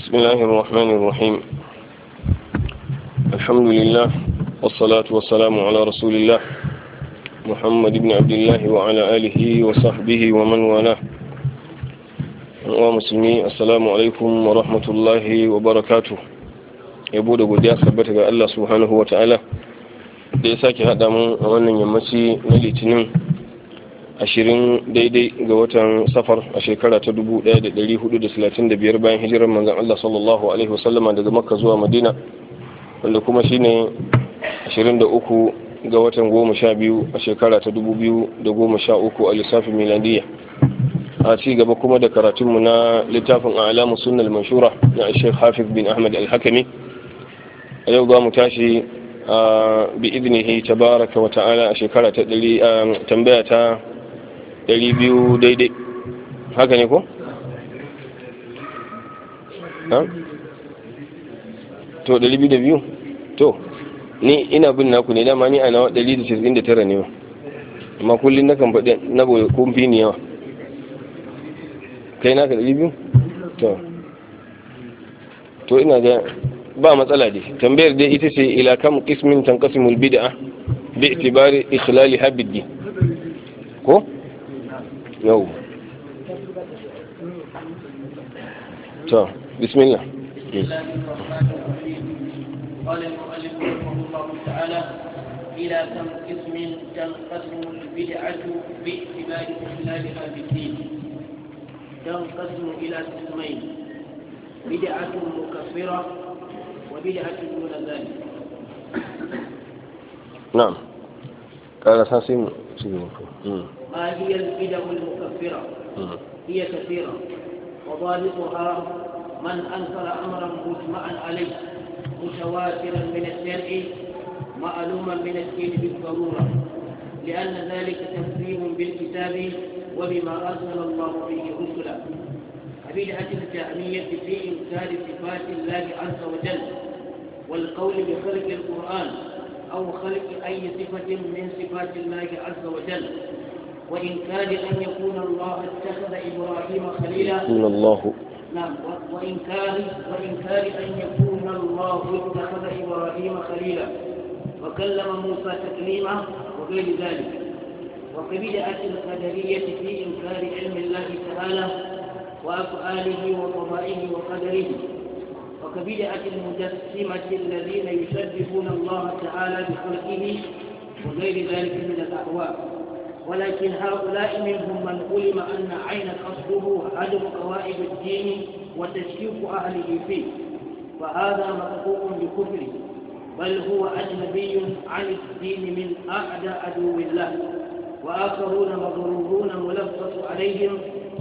بسم الله الرحمن الرحيم. الحمد لله والصلاة والسلام على رسول الله محمد بن عبد الله وعلى آله وصحبه ومن والاه. ومسلمي السلام عليكم ورحمة الله وبركاته. yabo da godiya sabbata ga Allah subhanahu wa ta'ala da ya sake haɗa mu a wannan yammaci na litinin 20 daidai ga watan safar a shekara ta 1435 bayan hijirar manzon Allah sallallahu alaihi wasallama daga makka zuwa madina, wanda kuma shine 23 ga watan 12 a shekara ta 2013 a lissafin miladiyya. A ci gaba kuma da karatunmu na littafin a'lamu sunnal manshura na Sheikh Hafiz bin Ahmad al-Hakami. A yau za mu tashi bi idnihi tabaraka wa ta'ala a shekara ta tambaya ta 200 daidai, haka ne ko? To 202? To ni ina bin naku ne, dama ni a nawa 199 ne, amma kullum na kan faɗi na boye kumfi ne yawa. Kai naka 200? To ina ga ba matsala dai. Tambayar dai ita ce ila kam qismin tanqasimul bid'a bi itibari ikhlaliha bid-din. Ko? Yau. To, bismillah. قال المؤلف رحمه الله تعالى: إلى كم قسم تنقسم البدعة باعتبار إخلالها بالدين؟ تنقسم إلى قسمين: بدعة مكفرة وبدعة دون ذلك. نعم. قال ساسين. ما هي البدع المكفرة؟ هي كثيرة، وضابطها من أنكر أمرا مجمعا عليه متواترا من الشرع معلوما من الدين بالضرورة، لأن ذلك تنزيه بالكتاب وبما أرسل الله به رسلا. كبدعة الجهمية في إنكار صفات الله عز وجل والقول بخلق القرآن أو خلق أي صفة من صفات الله عز وجل، وإنكار أن يكون الله اتخذ إبراهيم خليلا من الله. نعم، وإنكار أن يكون الله اتخذ إبراهيم خليلا وكلم موسى تكليما وغير ذلك. وكبدعة القدرية في إنكار علم الله تعالى وأفعاله وقضائه وقدره. وكبدعة المجسمة الذين يشبهون الله تعالى بخلقه وغير ذلك من الأهواء. ولكن هؤلاء منهم من علم أن عين قصده عدم قواعد الدين وتشكيك أهله فيه، فهذا مقطوع بكفره، بل هو أجنبي عن الدين من أعدى عدو الله. وآخرون مغرورون ملبس عليهم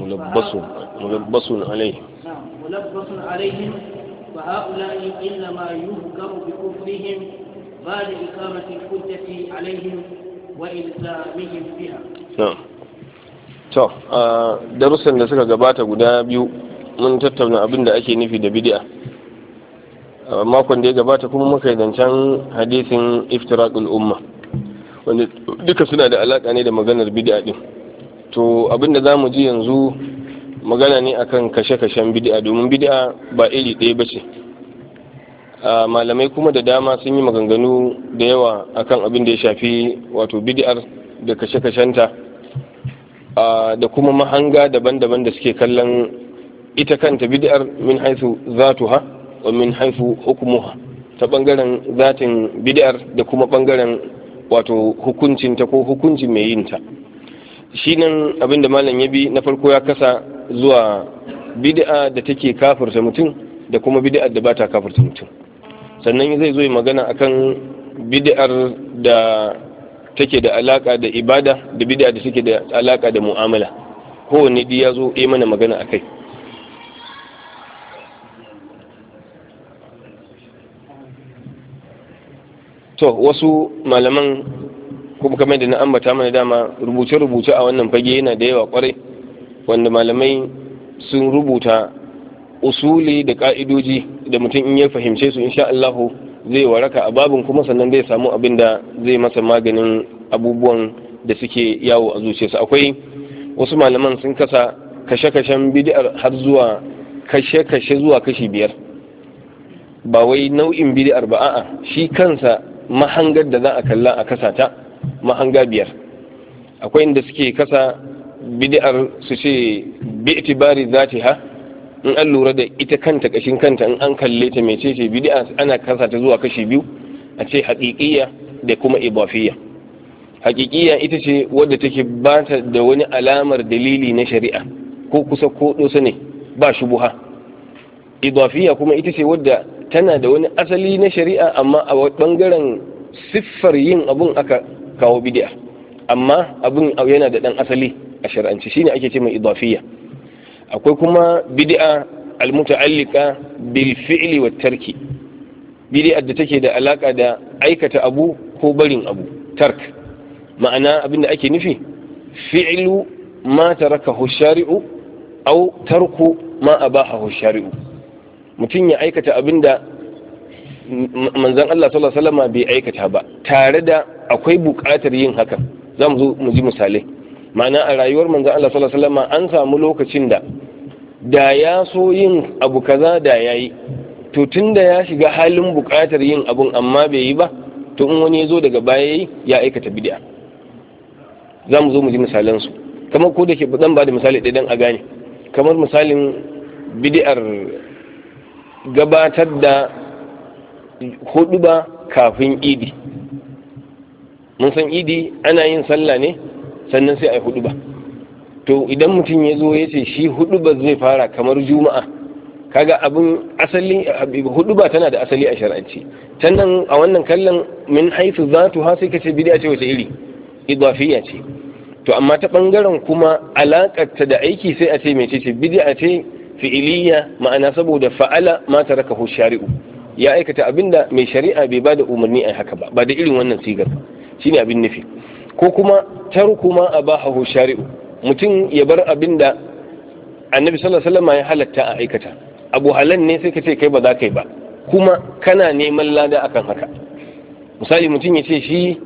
فهؤلاء إنما يذكر بكفرهم بعد إقامة الحجة عليهم وإلزامهم بها. To, darussan da suka gabata guda biyu mun tattauna abin da ake nufi da bid'a. Makon da ya gabata kuma muka yi zancen hadisin iftiraqul umma, wanda duka suna da alaka ne da maganar bid'a din. To, abin da zamu ji yanzu magana ne akan kashe-kashen bid'a, domin bid'a ba iri ɗaya bace. Malamai kuma da dama sun yi maganganu da yawa akan abin da ya shafi wato bid'ar da kashe-kashenta, da kuma mahanga daban-daban da suke kallon ita kanta bid'ar min haifu zatuha wa min haifu hukumuha, ta bangaren zatin bid'ar da kuma bangaren wato hukuncinta ko hukuncin mai yinta. Shi nan abin da malam ya bi na farko ya kasa zuwa bid'a da take kafirta mutum da kuma bid'ar da ba ta kafirta mutum. Sannan zai zo yi magana akan bid'ar da take da alaka da ibada da bid'a da take da alaka da mu'amala. Kowanne dai ya zo yi mana magana akai. To, wasu malaman kuma kamar da na ambata mana dama rubuce-rubuce a wannan fage yana da yawa kwarai, wanda malamai sun rubuta usuli da ka'idoji da mutum in ya fahimce su insha Allah zai waraka a babin, kuma sannan zai samu abin da zai masa maganin abubuwan da suke yawo a zuciyarsa. Akwai wasu malaman sun kasa kashe-kashen bid'ar har zuwa kashe-kashe zuwa kashi 5, ba wai nau'in bid'ar ba, a'a shi kansa mahangar da za a kalla a kasa ta mahanga 5. akwai inda suke kasa bid'ar su ce bi itibari zatiha, in an lura da ita kanta kashin kanta in an kalle ta mecece bid'a, ana kasa ta zuwa kashi 2, a ce haqiqiyya da kuma idafiyya. Haqiqiyya ita ce wadda take ba ta da wani alamar dalili na shari'a, ko kusa ko dosa ne, ba shubuha. Idafiyya kuma ita ce wadda tana da wani asali na shari'a, amma a bangaren siffar yin abun aka kawo bid'a, amma abun yana da dan asali a shar'anci, shine ake ce mai idafiyya. Akwai kuma bid'a almuta'allika bil fi'li wat tarki, bid'a da take da alaka da aikata abu ko barin abu, tark. Ma'ana abinda ake nufi fi'lu ma tarakahu shari'u aw tarku ma abahahu shari'u. Mutum ya aikata abinda manzon Allah sallallahu alaihi wasallam bai aikata ba, tare da akwai buƙatar yin hakan. Za mu zo mu ji misalai. Ma'ana a rayuwar manzon Allah sallallahu alaihi wasallam an samu lokacin da ya so yin abu kaza da yayi, to tunda ya shiga halin buƙatar yin abun amma bai yi ba, to in wani ya zo daga baya yayi ya aikata bid'a. Za mu zo mu ji misalan su, kamar ko da ke zan ba da misali ɗaya dan a gane, kamar misalin bid'ar gabatar da huduba kafin idi. Mun san idi ana yin sallah ne sannan sai a yi huduba. To idan mutum ya zo ya ce shi huduba zai fara kamar juma'a, kaga abin asali, huduba tana da asali a shar'anci. Tannan a wannan kallon min haifu zatu ha sai kace bid'a ce wace iri, idafiyya ce. To amma ta bangaren kuma alakarta da aiki sai a ce mecece bid'a ce fi'iliyya, ma'ana saboda fa'ala ma tarakahu shari'u, ya aikata abinda mai shari'a bai bada umarni a haka ba da irin wannan sigar, shine abin nufi. Ko kuma tarku ma abahahu shari'u, mutum ya bar abinda annabi sallallahu alaihi wasallam ya halatta a aikata, abu halal ne sai ka ce kai ba za ka yi ba, kuma kana neman lada akan haka. Misali mutum ya ce shi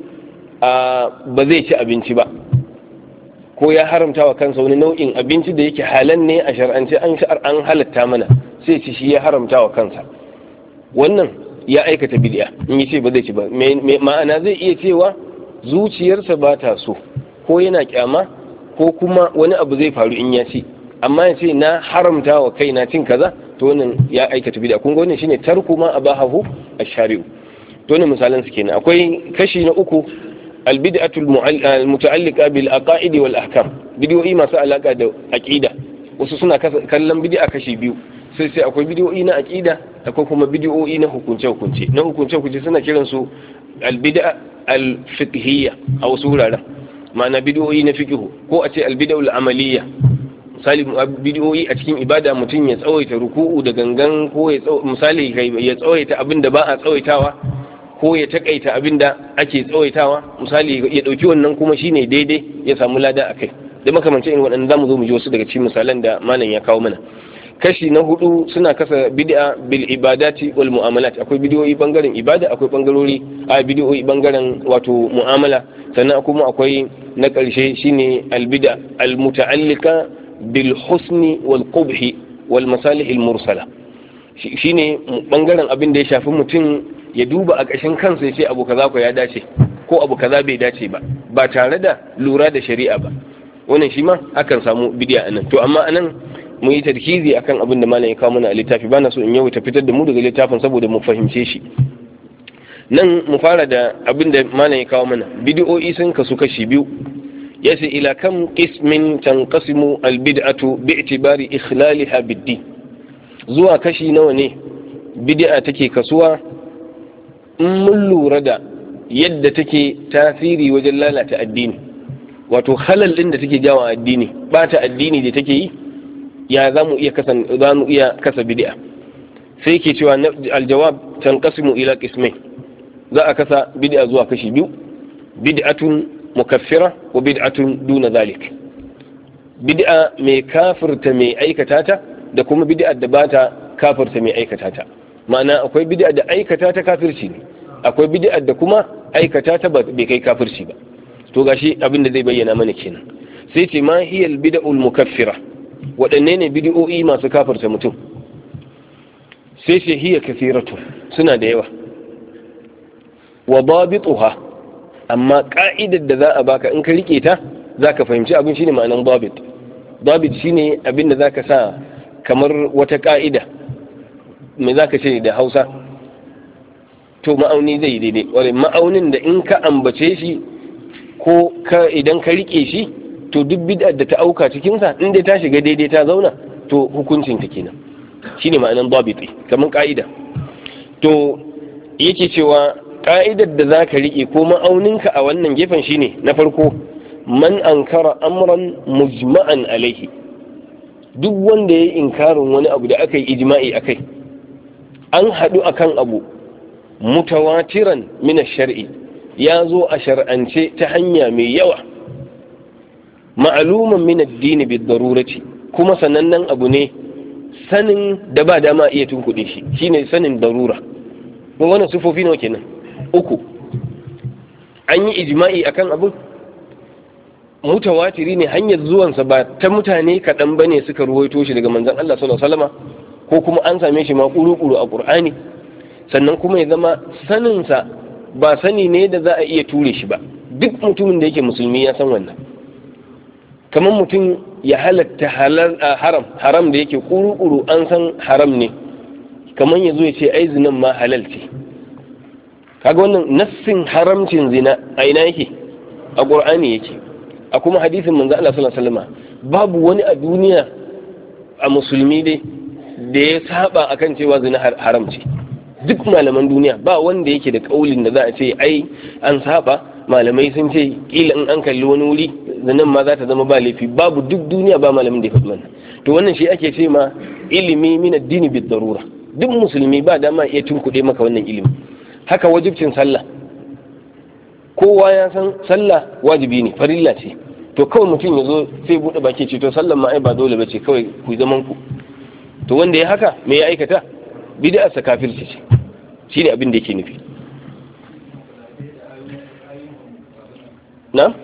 ba zai ci abinci ba, ko ya haramta wa kansa wani nau'in abinci da yake halal ne a shar'ance, an halatta mana, sai ci shi ya haramta wa kansa. Wannan ya aikata bid'a in yace ba zai ci ba. Ma'ana zai iya cewa zuciyarsa ba ta so, ko yana kyama, ko kuma wani abu zai faru in ya ci, amma ya ce na haramta wa kaina cin kaza, to wannan ya aikata bid'a. Kun ga wannan shine tarku ma abahahu ash-shari'u. To ne misalan su kenan. Akwai kashi na uku, albid'atul muta'alliqa bil aqaid wal ahkam, bid'o'i masu alaka da aqida. Wasu suna kallon bid'a kashi biyu, sai akwai bid'o'i na aqida, akwai kuma bid'o'i na hukunce-hukunce. Na hukunce-hukunce suna kiran su albid'a al-fiqhiyya a wasu wuraren, ma'ana bid'o'i na fiqh, ko a ce albid'ul amaliyya. Misali bid'o'i a cikin ibada, mutum ya tsawaita ruku'u da gangan, ko misali ya tsawaita abinda ba a tsawaitawa, ko ya takaita abinda ake tsawaitawa. Misali ya dauki wannan kuma shine daidai, ya samu lada akai. Da makamancin irin waɗannan zamu zo mu ji wasu daga cikin misalan da malam ya kawo mana. Kashi na hudu suna kasa bid'a bil ibadati wal mu'amalat. Akwai bid'o'i bangaren ibada, akwai bid'o'i bangaren wato mu'amala, sannan kuma akwai na karshe shine al bid'a al muta'allika bil husni wal qubhi wal masalih al mursala. Shine bangaren abin da ya shafi mutum ya duba a ƙashin kansa ya ce abu kaza ko ya dace, ko abu kaza bai dace ba tare da lura da shari'a ba. Wannan shi ma akan samu bid'a anan. To amma anan mu yi tarkizi akan abin da malam ya kawo mana a littafi, bana so in yawaita fitar da mu daga littafin saboda mu fahimce shi. Nan mu fara da abin da malam ya kawo mana. Bid'o'i sun kasu kashi biyu. Yace ila kam qismin tanqasimu albid'atu bi'tibari ikhlaliha bid-din. Zuwa kashi nawa ne bid'a take kasuwa in mun lura da yadda take tasiri wajen lalata addini, wato halal din da take jawo addini, bata addini da take yi, ya za mu iya kasa bid'a. Sai ke cewa aljawab tanqasimu ila qismain, za a kasa bid'a zuwa kashi biyu, bid'atun mukaffira wa bid'atun duna zalik. Bid'a mai kafirta mai aikata ta, da kuma bid'a da bata kafirta mai aikata ta. Ma'ana akwai bid'a da aikata ta kafirci ne, akwai bid'a da kuma aikata ta bai kai kafirci ba. To gashi abin da zai bayyana mana kenan. Sai ce ma hiyal bid'ul mukaffira, waɗanne ne bid'o'i masu kafirta mutum, sai ce hiya kathiratu, suna da yawa. Wa dabituha, amma ka'idar da za a baka in ka rike ta zaka fahimci abin shine ma'anan dabit. Dabit shine abin da zaka sa kamar wata ka'ida, me zaka ce da Hausa, to ma'auni zai daidai, ware ma'aunin da in ka ambace shi ko idan ka rike shi to duk bid'ar da ta auka cikin sa in dai ta shiga daidai ta zauna to hukuncin ta kenan, shine ma'anan dabiti, kamar ka'ida. To yake cewa ka'idar da zaka rike ko ma'auninka a wannan gefen shine na farko, man ankara amran mujma'an alaihi, duk wanda ya inkarin wani abu da aka yi ijma'i akai, an haɗu akan abu mutawatiran min ash-shar'i, ya zo a shar'ance ta hanya mai yawa, ma'luman min ad-din bid-darurati, kuma sanannen abu ne sanin da ba dama iya tunkuɗe shi, shine sanin darura. Kun wannan sifofi nawa kenan? Uku. An yi ijma'i akan abu, mutawatiri ne, hanyar zuwansa ba ta mutane kaɗan bane suka ruwaito shi daga manzon Allah sallallahu alaihi wasallam, ko kuma an same shi ma kuru-kuru a Qur'ani, sannan kuma ya zama saninsa ba sani ne da za a iya ture shi ba. Duk mutumin da yake musulmi ya san wannan. Kamar mutum ya halatta haram da yake kuru-kuru an san haram ne, kamar ya zo ya ce ai zinan ma halal ce. Kaga wannan nassin haramcin zina a ina yake? A Qur'ani yake, a kuma hadisin manzo Allah sallallahu alaihi wasallam. Babu wani a duniya a musulmi dai da ya saba akan cewa zina haram ce. Duk malaman duniya ba wanda yake da kaulin da za a ce ai an saba, malamai sun ce kila in an kalli wani wuri zinan ma za ta zama ba laifi. Babu, duk duniya ba malamin da ya faɗi wannan. To wannan shi ake ce ma ilimi min ad-din bid-darura. Duk musulmi ba dama iya tunkuɗe maka wannan ilimi. Haka wajibcin sallah, kowa ya san sallah wajibi ne, farilla ce. To kawai mutum ya zo sai buɗe baki ce to sallan ma ai ba dole bace, kawai ku zaman ku. To wanda ya haka me ya aikata? Bid'a sa kafirci ce. Shine abin da yake nufi. Na?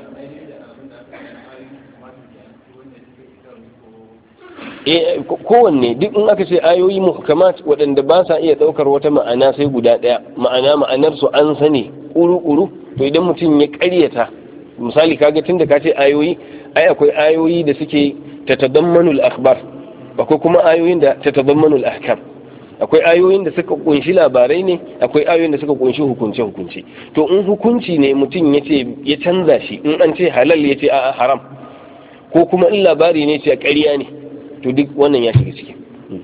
Kowanne duk in aka ce ayoyi muhkamat waɗanda ba sa iya ɗaukar wata ma'ana sai guda ɗaya, ma'anar su an sani ƙuru-ƙuru, to idan mutum ya ƙaryata, misali kaga tunda ka ce ayoyi, ai akwai ayoyi da suke tatadammanul akhbar, akwai kuma ayoyin da tatadammanul ahkam. Akwai ayoyin da suka kunshi labarai ne, akwai ayoyin da suka kunshi hukunce-hukunce. To in hukunci ne mutum ya canza shi, in an ce halal ya ce a'a haram, ko kuma in labari ne ce ƙarya ne, to duk wannan ya shiga ciki.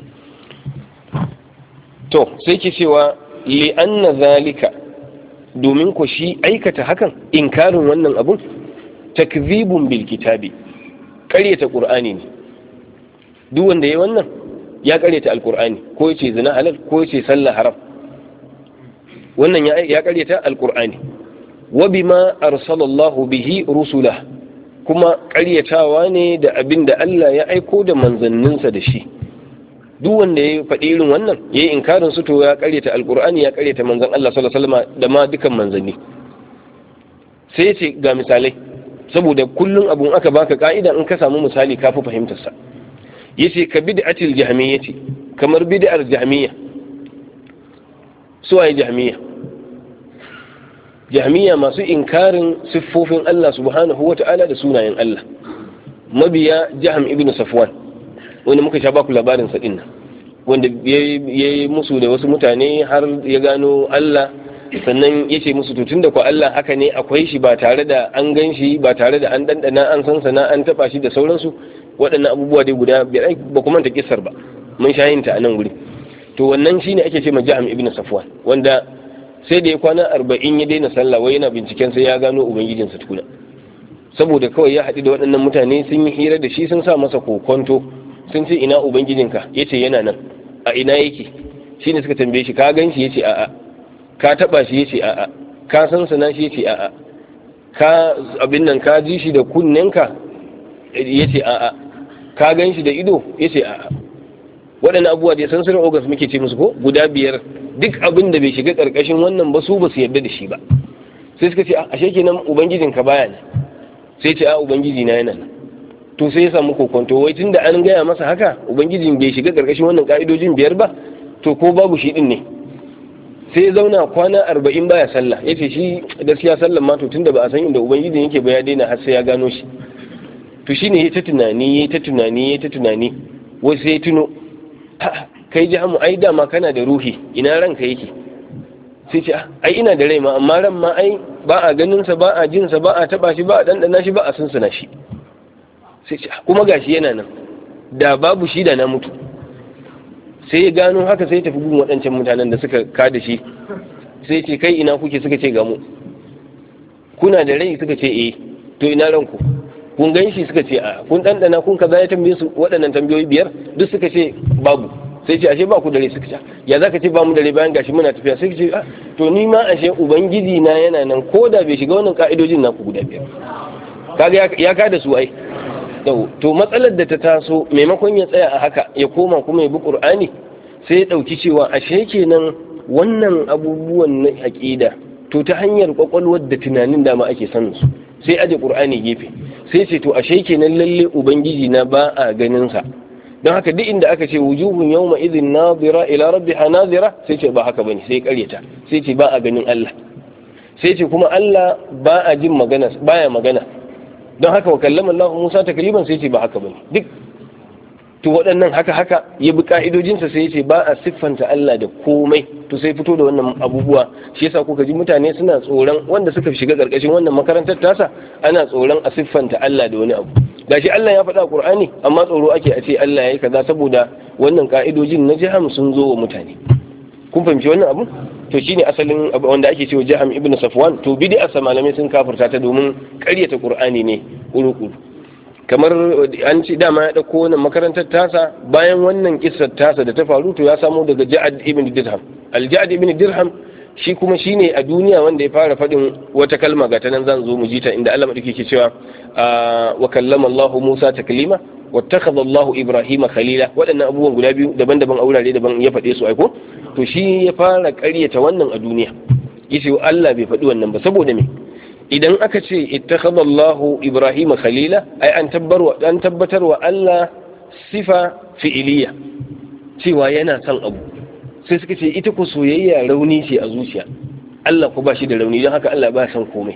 To sai ke cewa li'anna zalika, domin ko shi aikata hakan, inkarin wannan abun, takzibun bil kitabi, ƙaryata qur'ani ne. Duk wanda yayi wannan ya ƙaryata alqur'ani, ko yace zina halal ko yace sallah haram, wannan ya ƙaryata alqur'ani. Wa bima arsalallahu bihi rusulah, kuma ƙaryatawa ne da abin da Allah ya aiko da manzanninsa da shi. Duk wanda ya faɗi irin wannan ya yi inkarin su, to ya ƙaryata alƙur'ani, ya ƙaryata manzan Allah sallallahu alaihi wasallam da ma dukan manzanni. Sai ce ga misalai, saboda kullum abun aka baka ka'ida in ka samu misali ka fi fahimtar sa. Yace ka bid'atil jahmiyyati, kamar bid'ar jahmiyya. Su waye jahmiyya? Jahmiyya masu inkarin siffofin Allah subhanahu wata'ala da sunayen Allah, mabiya Jahm ibn Safwan, wanda muka sha baku labarin sa dinnan, wanda yayi musu da wasu mutane har ya gano Allah, sannan yace musu to tunda ko Allah haka ne akwai shi ba tare da an gan shi, ba tare da an dandana an san sana an taba shi da sauransu. Waɗannan abubuwa dai guda biyar, ba kuma ta kissar ba, mun sha yin ta a nan guri. To wannan shine ake ce ma Jahm ibn Safwan, wanda sai da ya kwana 40 ya daina sallah, wai yana binciken sai ya gano ubangijinsa tukuna, saboda kawai ya haɗu da waɗannan mutane sun yi hira da shi, sun sa masa kokonto, sun ce ina ubangijinka, yace yana nan. A ina yake? Shine suka tambaye shi, ka gan shi? Yace a'a. Ka taba shi? Yace a'a. Ka san sana shi? Yace a'a. Ka abin nan ka ji shi da kunnenka? Yace a'a. Ka gan shi da ido? Yace a'a. Waɗannan abubuwa da sensory organs muke ce musu ko guda biyar, duk abin da bai shiga ƙarƙashin wannan ba su ba su yarda da shi ba. Sai suka ce ashe kenan ubangijinka baya ne? Sai ce a ubangiji na yana nan. To sai ya samu kokonto, wai tunda an gaya masa haka ubangijin bai shiga ƙarƙashin wannan ka'idojin biyar ba, to ko babu shi din ne sai ya zauna kwana 40 baya sallah yace shi gaskiya sallan ma to tunda ba a san inda ubangiji yake ba ya daina har sai ya gano shi. To shine yayi ta tunani wai sai ya tuno kai Jahamu ai dama kana da ruhi ina ranka yake sai ce ai ina da rai ma amma ran ma ai ba a ganin sa ba a jin sa ba a taba shi ba a dandana shi ba a sunsuna shi sai ce kuma gashi yana nan da babu shi da na mutu. Sai ya gano haka sai ya tafi gun waɗancan mutanen da suka kada shi sai ce kai ina kuke suka ce ga mu. Kuna da rai suka ce eh to ina ranku kun gan shi suka ce a kun dandana kun kaza ya tambaye su waɗannan tambayoyi 5 duk suka ce babu. Sai ce ashe ba ku dare suka ce ya zaka ce ba mu dare bayan gashi muna tafiya sai ce to ni ma ashe ubangiji na yana nan ko da bai shiga wannan ka'idojin naku guda 5 kaga ya kada su ai. To matsalar da ta taso maimakon ya tsaya a haka ya koma kuma ya bi Qur'ani sai ya dauki cewa ashe kenan wannan abubuwan na aqida to ta hanyar kwakwalwar da tunanin da ma ake sanin su sai aje Qur'ani gefe sai ce to ashe kenan lalle ubangiji na ba a ganin sa don haka duk inda aka ce wujuhun yawma idhin nadira ila rabbiha nadira sai ce ba haka bane sai karyata sai ce ba a ganin Allah sai ce kuma Allah ba a jin magana baya magana don haka wa kallama Allah Musa takliman sai ce ba haka bane duk to waɗannan haka ya bi ka'idojinsa sai ya ce ba a siffanta Allah da komai to sai fito da wannan abubuwa shi yasa kuka ji mutane suna tsoron wanda suka shiga karkashin wannan makarantar tasa ana tsoron a siffanta Allah da wani abu gashi Allah ya faɗa Qur'ani amma tsoro ake a ce Allah yayi kaza saboda wannan ka'idojin na Jaham sun zo wa mutane kun fahimci wannan abu to shine asalin wanda ake cewa Jaham ibn Safwan to bid'a malamai sun kafirta ta domin ƙaryata Qur'ani ne kuru-kuru kamar an ci dama ya dauko wannan makarantar tasa bayan wannan kissar tasa da ta faru to ya samu daga Ja'ad ibn Dirham al-Ja'ad ibn Dirham shi kuma shine a duniya wanda ya fara fadin wata kalma ga ta nan zan zo mu ji ta inda Allah madauki ke cewa wa kallama Allah Musa taklima wattakhadha Allah Ibrahim khalila waɗannan abubuwan guda biyu daban-daban a wurare daban ya fade su aiko to shi ya fara ƙaryata wannan a duniya yace Allah bai faɗi wannan ba saboda me idan aka ce ittakhadha Allah Ibrahim khalila ai an tabbatar wa Allah sifa fi'iliya cewa yana son abu sai suka ce ita ko soyayya rauni ce a zuciya Allah ko ba shi da rauni don haka Allah ba san komai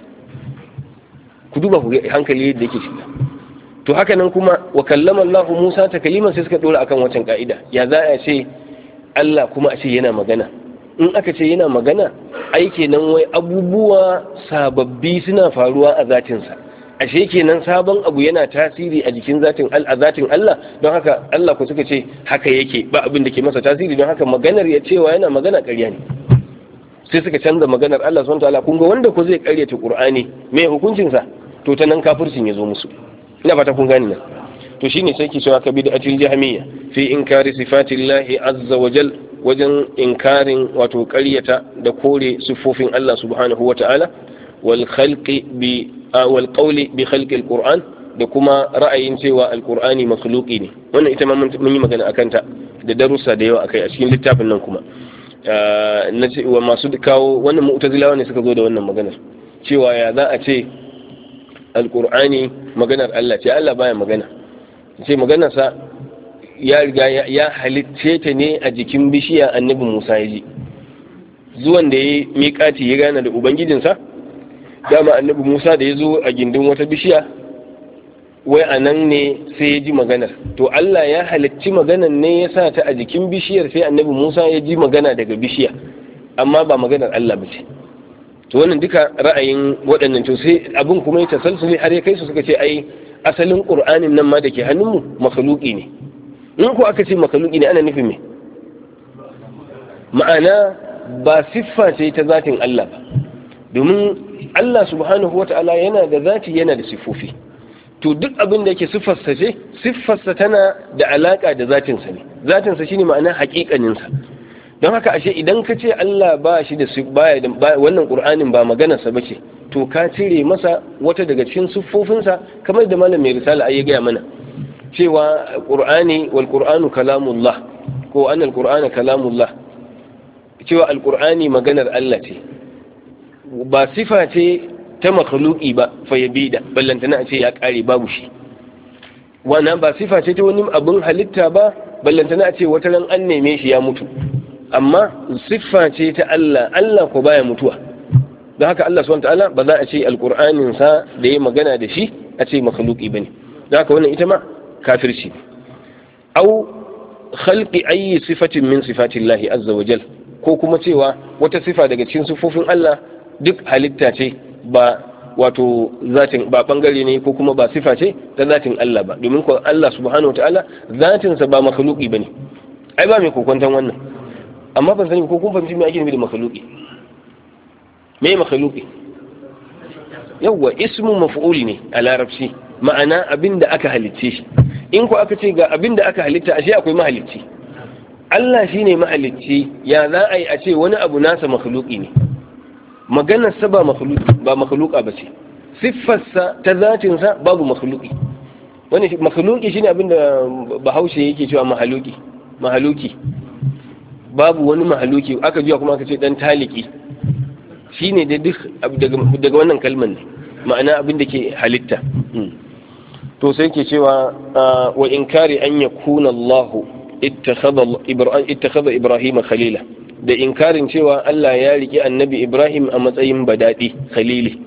ku duba ku ga hankali yadda yake shiga to haka nan kuma wa kallama Allah Musa takliman sai suka dora akan wancan ka'ida ya za a ce Allah kuma a ce yana magana in aka ce yana magana ai kenan wai abubuwa sababbi suna faruwa a zatinsa ashe kenan sabon abu yana tasiri a jikin zatin Allah don haka Allah ku suka ce haka yake ba abin da ke masa tasiri don haka maganar ya cewa yana magana ƙarya ne sai suka canza maganar Allah subhanahu wataala kun ga wanda ko zai ƙaryata Qur'ani me hukuncin sa to ta nan kafircin ya zo musu ina fata kun gani nan to shine sai ki cewa ka bid'atul jahmiyya fi inkari sifatillahi azza wa jal wajen inkarin wato ƙaryata da kore sifofin Allah subhanahu wataala wal khalqi bi wal qawli bi khalqi alquran da kuma ra'ayin cewa alqurani makhluqi ne wannan ita ma mun yi magana akan ta da darussa da yawa akai a cikin littafin nan kuma na ce wa masu kawo wannan mu'tazilawa ne suka zo da wannan maganar cewa ya za a ce alqurani maganar Allah ce Allah baya magana ce maganar sa ya riga ya halicce ta ne a jikin bishiya annabi Musa ya ji zuwan da ya miƙati ya gana da ubangijinsa dama annabi Musa da ya zo a gindin wata bishiya wai a nan ne sai ya ji maganar to Allah ya halicci maganar ne ya sa ta a jikin bishiyar sai annabi Musa ya ji magana daga bishiya amma ba maganar Allah ba ce to wannan duka ra'ayin waɗannan to sai abin kuma ya tasalsuli har ya kai su suka ce ai asalin Qur'anin nan ma da ke hannunmu makhluqi ne in ko aka ce makhluqi ne ana nufin me ma'ana ba siffa ce ta zatin Allah ba domin Allah subhanahu wata'ala yana da zati yana da siffofi to duk abin da yake siffarsa ce siffarsa tana da alaka da zatinsa ne zatinsa shine ma'ana haƙiƙaninsa don haka ashe idan ka ce Allah ba shi da wannan Qur'anin ba maganarsa bace to ka cire masa wata daga cikin siffofinsa kamar da malam mai risala ai ya gaya mana cewa Qur'ani wal Qur'anu kalamullah ko annal Qur'ana kalamullah cewa al-Qur'ani maganar Allah ce ba sifa ce ta makhluki ba fayyabida ballantana a ce ya kare babu shi wannan ba sifa ce ta wani abin halitta ba ballantana a ce wata ran an neme shi ya mutu amma siffa ce ta Allah, Allah ko baya mutuwa. don haka Allah subhanahu wataala ba za a ce alqur'anin sa da ya magana da shi a ce makhluqi bane. don haka wannan ita ma kafirci. au khalqi ayi sifatin min sifatillahi azza wa jal, ko kuma cewa wata sifa daga cikin sifofin Allah duk halitta ce ba wato zatin ba bangare ne ko kuma ba sifa ce ta zatin Allah ba, domin ko Allah subhanahu wataala zatin sa ba makhluqi bane. ai ba mai kokwantan wannan, amma ban sani ko kun fahimci me ake nufi da makhluqi. me makhluqi? yawwa ismu maf'ul ne a larabci, ma'ana abinda aka halicce shi. in ko aka ce ga abinda aka halitta ashe akwai mahalicci. Allah shine mahalicci, ya za a yi a ce wani abu nasa makhluqi ne? maganar sa ba makhluqa ba ce, siffarsa ta zatin sa babu makhluqi. wani makhluqi shine abinda Bahaushe yake cewa mahaluki. babu wani mahaluki, aka jiya kuma aka ce dan taliki, shine da duk daga wannan kalmar ne, ma'ana abin da ke halitta. to sai ke cewa wa inkari an yakuna Allah ittakhadha Ibrahim khalila, da inkarin cewa Allah ya riki annabi Ibrahim a matsayin badadi khalili.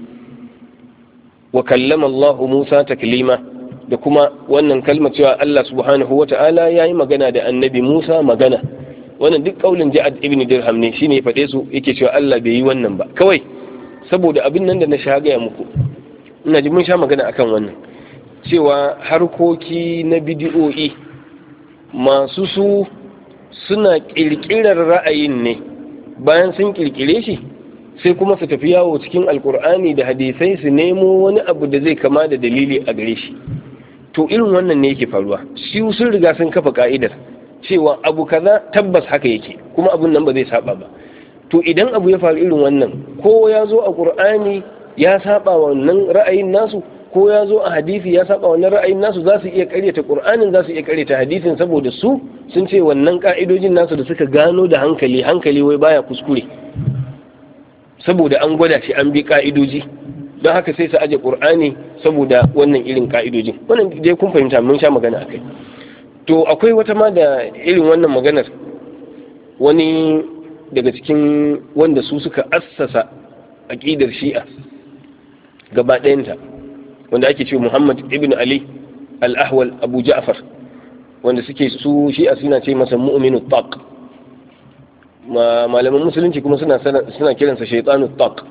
wa kallama Allah Musa taklima, da kuma wannan kalmar cewa Allah subhanahu wata'ala yayi magana da annabi Musa magana. wannan duk kaulin Ja'ad ibn Dirham ne, shine ya faɗe su, yake cewa Allah bai yi wannan ba kawai saboda abin nan da na sha gaya muku, ina ji mun sha magana akan wannan, cewa harkoki na bidiyo'i masu su suna kirkirar ra'ayin ne, bayan sun kirkire shi sai kuma su tafi yawo cikin alkur'ani da hadisai su nemo wani abu da zai kama da dalili a gare shi. to irin wannan ne yake faruwa, shi sun riga sun kafa ka'idar cewa abu kaza tabbas haka yake, kuma abun nan ba zai saba ba. to idan abu ya faru irin wannan, ko ya zo a qur'ani ya saba wannan ra'ayin nasu, ko ya zo a hadisi ya saba wannan ra'ayin nasu, za su iya karyata qur'anin, za su iya karyata hadisin, saboda su sun ce wannan ka'idojin nasu da suka gano da hankali wai baya kuskure, saboda an gwada shi an bi ka'idoji, don haka sai su aje qur'ani saboda wannan irin ka'idojin. wannan dai kun fahimta, mun sha magana akai. to akwai wata ma da irin wannan maganar, wani daga cikin wanda su suka assasa aqidar shi'a gaba ɗayanta, wanda ake cewa Muhammad ibn Ali al-Ahwal Abu Ja'far, wanda suke su shi'a suna ce masa mu'minu taq, malaman musulunci kuma suna kiransa shaytanu taq,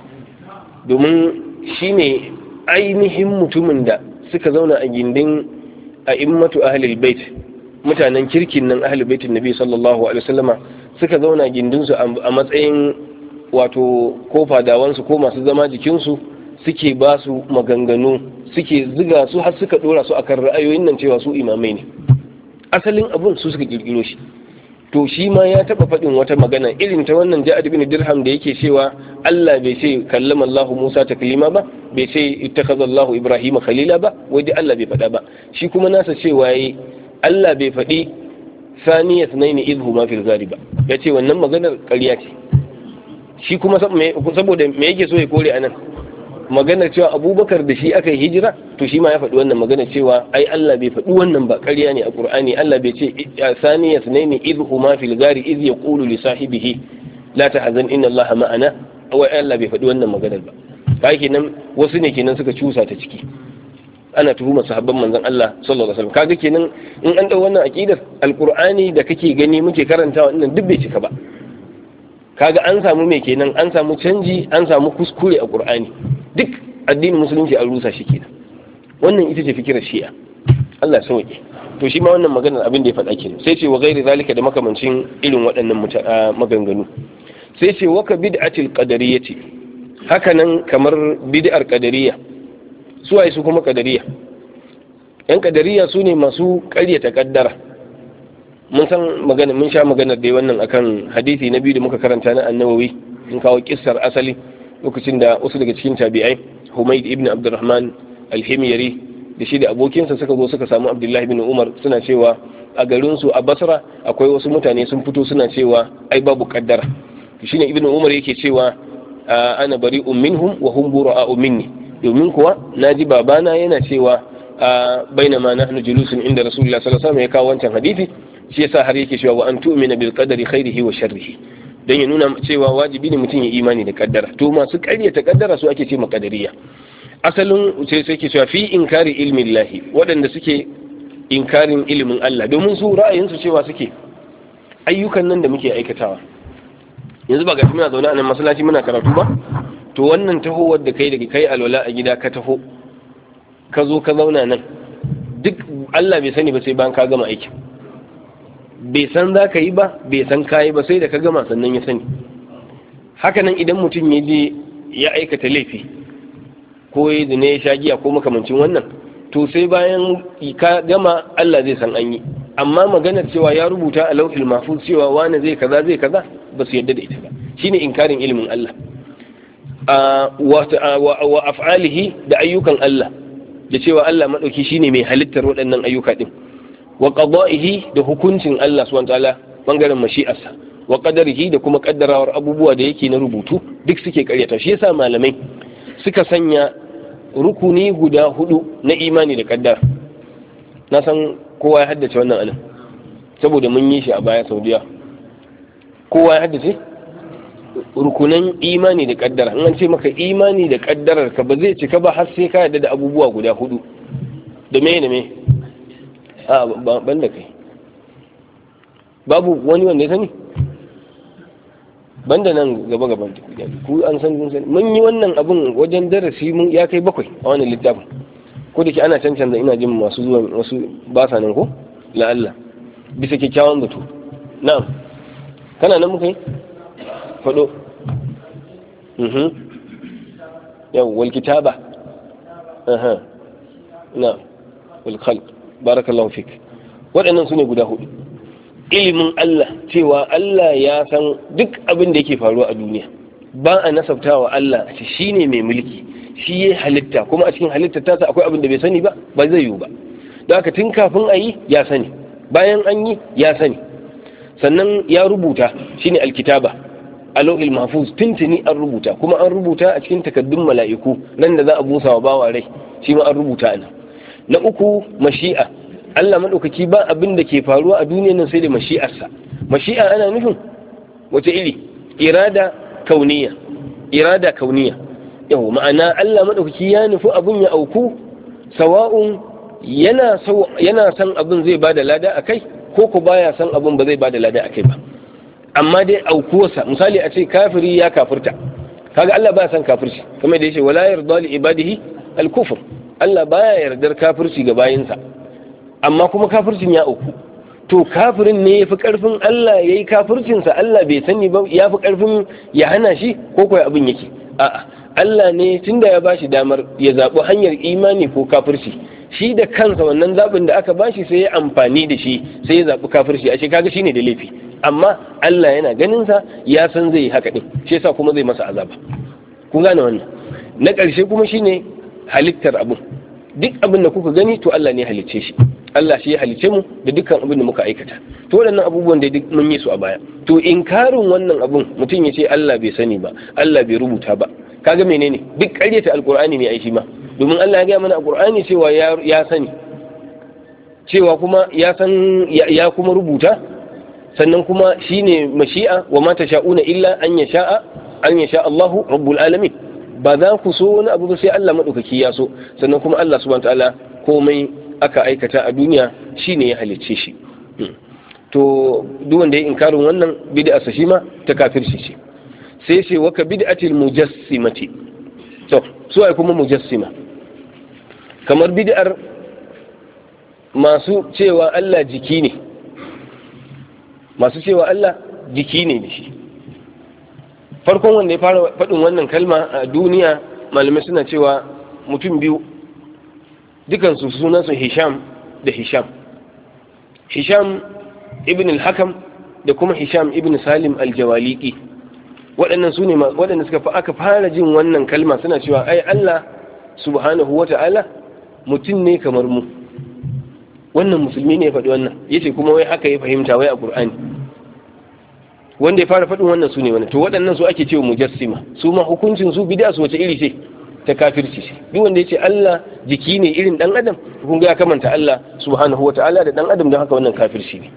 domin shine ainihin mutumin da suka zauna a gindin a'immatu ahlul bait, mutanen kirkin nan ahlul baitin nabi sallallahu alaihi wasallama, suka zauna gindin su a matsayin wato ko fadawansu ko masu zama jikinsu, suke ba su maganganu, suke ziga su har suka dora su akan ra'ayoyin nan cewa su imamai ne. asalin abun su suka kirkiro shi. to shi ma ya taba faɗin wata magana irin ta wannan Ja'ad ibn Dirham da yake cewa Allah bai ce kallama Allah Musa taklima ba, bai ce ittakhadha Allah Ibrahim khalila ba, wai dai Allah bai faɗa ba. shi kuma nasa cewa yayi Allah bai faɗi saniyat naini idhuma fil ghari ba, yace wannan maganar ƙarya ce. shi kuma saboda me yake so ya kore anan maganar cewa Abubakar da shi aka yi hijira, to shi ma ya faɗi wannan magana cewa ai Allah bai faɗi wannan ba, ƙarya ne a Qur'ani. Allah bai ce saniyat naini idhuma fil ghari idh yaqulu li sahibihi la tahzan inna Allah ma'ana, wai Allah bai faɗi wannan maganar ba. kai kenan wasu ne kenan suka cusa ta ciki, ana tuhumar sahabban manzon Allah sallallahu alaihi wasallam. kaga kenan in an dau wannan aqidar, alqur'ani da kake gani muke karantawa dinnan duk bai cika ba. kaga an samu me kenan, an samu canji, an samu kuskure a qur'ani. duk addinin musulunci an rusa shi kenan. wannan ita ce fikirar shi'a, Allah sauke. to shi ma wannan maganar abin da ya faɗa kenan. sai ce wa ghairi zalika, da makamancin irin waɗannan maganganu. sai ce wa ka bid'atil qadariyyati, haka nan kamar bid'ar qadariyya. su waye su kuma qadariyya? yan qadariyya su ne masu ƙaryata kaddara. mun san magana, mun sha maganar da wannan akan hadisi na biyu da muka karanta na An-Nawawi, in kawo kissar asali lokacin da wasu daga cikin tabi'ai, Humayd ibn Abdurrahman al-Himyari da shi da abokinsa suka zo suka samu Abdullahi ibn Umar, suna cewa a garin su a Basra akwai wasu mutane sun fito suna cewa ai babu kaddara. to shine ibn Umar yake cewa ana bari'un minhum wa hum bura'u minni, domin kuwa naji babana yana cewa bainama nahnu julusun inda Rasulullah sallallahu alaihi wasallam, ya kawo wancan hadisi shi yasa har yake cewa wa an tu'mina bil qadari khairihi wa sharrihi, dan ya nuna cewa wajibi ne mutum ya imani da kaddara. To masu ƙaryata kaddara su ake ce makadariya. Asalin sai ke cewa fi inkari ilmin lahi, waɗanda suke inkarin ilimin Allah, domin su ra'ayinsu cewa suke ayyukan nan da muke aikatawa yanzu ba ga muna zaune a nan masallaci muna karatu ba, to wannan tahowar da kai daga kai alwala a gida ka taho ka zo ka zauna nan, duk Allah bai sani ba sai bayan ka gama aikin, bai san za ka yi ba, bai san ka yi ba, sai da ka gama sannan ya sani. Haka nan idan mutum ya je ya aikata laifi ko ya zina ya sha giya ko makamancin wannan, to sai bayan ka gama Allah zai san an yi, amma maganar cewa ya rubuta a lauhil mahfuz cewa wani zai kaza ba su yadda da ita ba. Shine inkarin ilimin Allah wa af'alihi da ayyukan Allah, da cewa Allah madauki shine mai halittar waɗannan ayyuka din, wa qada'ihi da hukuncin Allah subhanahu wataala bangaren mashi'arsa, wa qadarihi da kuma kaddarawar abubuwa da yake na rubutu, duk suke karyata. Shi yasa malamai suka sanya rukuni guda 4 na imani da kaddara. Na san kowa ya haddace wannan anan saboda mun yi shi a baya Saudiya. Kowa ya haddace rukunan imani da kaddara. In an ce maka imani da kaddarar ka ba zai cika ba har sai ka yarda da abubuwa guda 4. Da me ban da kai babu wani wanda ya sani banda nan gaba ku an san mun yi wannan abun wajen darasi mun ya kai 7 a wannan littafin, ko da ke ana cancanza ina jin masu zuwa wasu ba sa nan ko la'alla bisa kyakkyawan zato. Na'am, kana nan muka yi faɗo yau wal kitaba na'am wal khalq, barakallahu fik. Waɗannan su ne guda 4. Ilimin Allah, cewa Allah ya san duk abin da yake faruwa a duniya, ba a nasabtawa Allah a ce shi ne mai mulki, shi ya halitta, kuma a cikin halittar tasa akwai abin da bai sani ba zai yiwu ba. Da haka tun kafin a yi ya sani, bayan an yi ya sani, sannan ya rubuta shine alkitaba a lauhil mahfuz, tuntuni an rubuta, kuma an rubuta a cikin takaddun mala'iku nan da za a busa wa bawa rai, shi ma an rubuta nan. Na 3 mashi'a, Allah maɗaukaki ba abin da ke faruwa a duniya nan sai da mashi'arsa. Mashi'a ana nufin wace iri? Irada kauniya. Yau ma'ana Allah maɗaukaki ya nufi abin ya auku, sawa'un yana san abin zai bada lada a kai, ko ku baya san abin ba zai bada lada a kai ba. Amma dai aukuwarsa, misali a ce kafiri ya kafirta, kaga Allah baya san kafirci, kamar da yace wala yarda li ibadihi al-kufr. Allah baya yardar kafirci ga bayinsa, amma kuma kafircin ya auku, to kafirin ne yafi karfin Allah yayi kafircinsa, Allah bai sani ba yafi karfin ya hana shi, ko kai abin yake? A'a, Allah ne tunda ya bashi damar ya zabi hanyar imani ko kafirci, shi da kansa wannan zabin da aka bashi sai ya amfani da shi, sai ya zabi kafirci. Ashe kaga shine da laifi, amma Allah yana ganin sa, ya san zai yi haka din, shi yasa kuma zai masa azaba. Kun gane wannan? Na ƙarshe kuma shine halittar abin. Duk abin da kuka gani to Allah ne halicce shi, Allah shi ya halicce mu da dukkan abin da muka aikata. To waɗannan abubuwan da duk mun yi su a baya, to inkarin wannan abun mutum ya ce Allah bai sani ba, Allah bai rubuta ba, kaga menene? Duk ƙaryata alqur'ani ne ai shi ma, domin Allah ya ga mana alqur'ani cewa ya sani, cewa kuma ya san ya kuma rubuta, sannan kuma shine mashi'a, wa ma tasha'una illa an yasha Allahu rabbul alamin. Ba za ku so wani abu ba sai Allah maɗaukaki ya so, sannan kuma Allah subhanahu ta'ala komai aka aikata a duniya shine ya halicce shi. To duk wanda ya inkarin wannan bid'a sa shi ma ta kafirci ce. Sai ce waka bid'atil mujassimati. To su ai kuma mujassima, kamar bid'ar masu cewa Allah jiki ne, masu cewa Allah jiki ne da shi. Farkon wanda ya fara faɗin wannan kalma a duniya, malamai suna cewa mutum biyu, dukansu sunansu Hisham da Hisham. Hisham ibn al-Hakam da kuma Hisham ibn Salim al-Jawaliqi. Waɗannan su ne waɗanda aka fara jin wannan kalma, suna cewa ai Allah subhanahu wa ta'ala mutum ne kamar mu. Wannan musulmi ne ya faɗi wannan, yace kuma wai haka ya fahimta wai a Qur'ani. Wanda ya fara faɗin wannan su ne wannan, to waɗannan su ake cewa mujassima, su ma hukuncin su bid'a su wace iri ce? Ta kafirci ce. Duk wanda yace Allah jiki ne irin dan adam, kun ga ya kamanta Allah subhanahu wata'ala da dan adam, don haka wannan kafirci ne.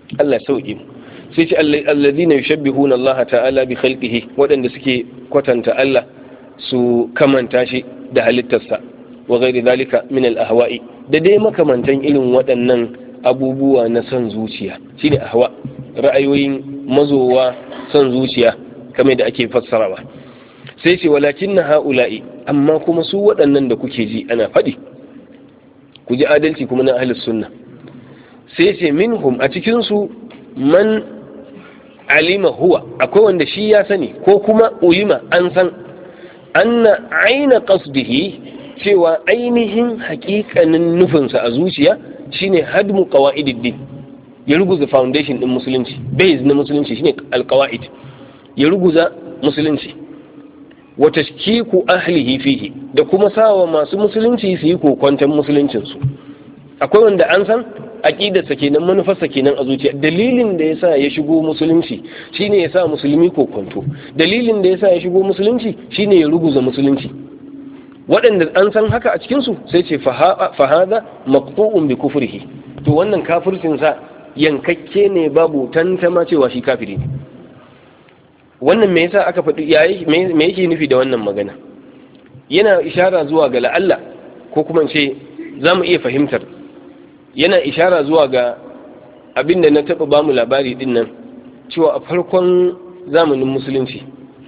Allah sauki sai ce alladhina yushabbihuna Allah ta'ala bi khalqihi, waɗanda suke kwatanta Allah su kamanta shi da halittarsa, wa ghairi zalika min al-ahwa'i, da dai makamantan irin waɗannan abubuwa na son zuciya, shine ahwa, ra'ayoyin mazowa son zuciya kamar da ake fassarawa. sai ce walakinna ha'ula'i, amma kuma su waɗannan da kuke ji ana faɗi, ku ji adalci kuma na ahlus sunna. sai ce minhum, a cikin su man alima huwa, akwai wanda shi ya sani ko kuma ulima an san anna aina qasdihi, cewa ainihin haƙiƙanin nufinsa a zuciya shine hadmu qawaidid, ya ruguza foundation din musulunci, base na musulunci shine alqawaid, ya ruguza musulunci. wa tashkiku ahlihi fihi, da kuma sawa masu musulunci su yi kokwantan musuluncinsu. akwai wanda an san aqidarsa kenan, manufarsa kenan a zuciya, dalilin da yasa ya shigo musulunci shine yasa musulmi kokwanto, dalilin da yasa ya shigo musulunci shine ya ruguza musulunci. waɗanda an san haka a cikinsu sai ce fahada maqtu'un bi kufrihi, to wannan kafircin sa yankakke ne, babu tantama cewa shi kafiri ne. wannan me yasa aka faɗi me yake nufi da wannan magana? yana ishara zuwa ga la'alla, ko kuma ce za mu iya fahimtar yana ishara zuwa ga abin da na taɓa bamu labari din nan, cewa a farkon zamanin musulunci,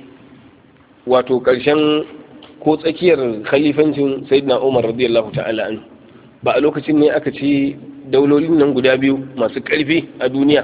wato ƙarshen ko tsakiyar khalifancin sayyidina Umar radiyallahu ta'ala anhu, ba a lokacin ne aka ci daulolin nan guda biyu masu ƙarfi a duniya,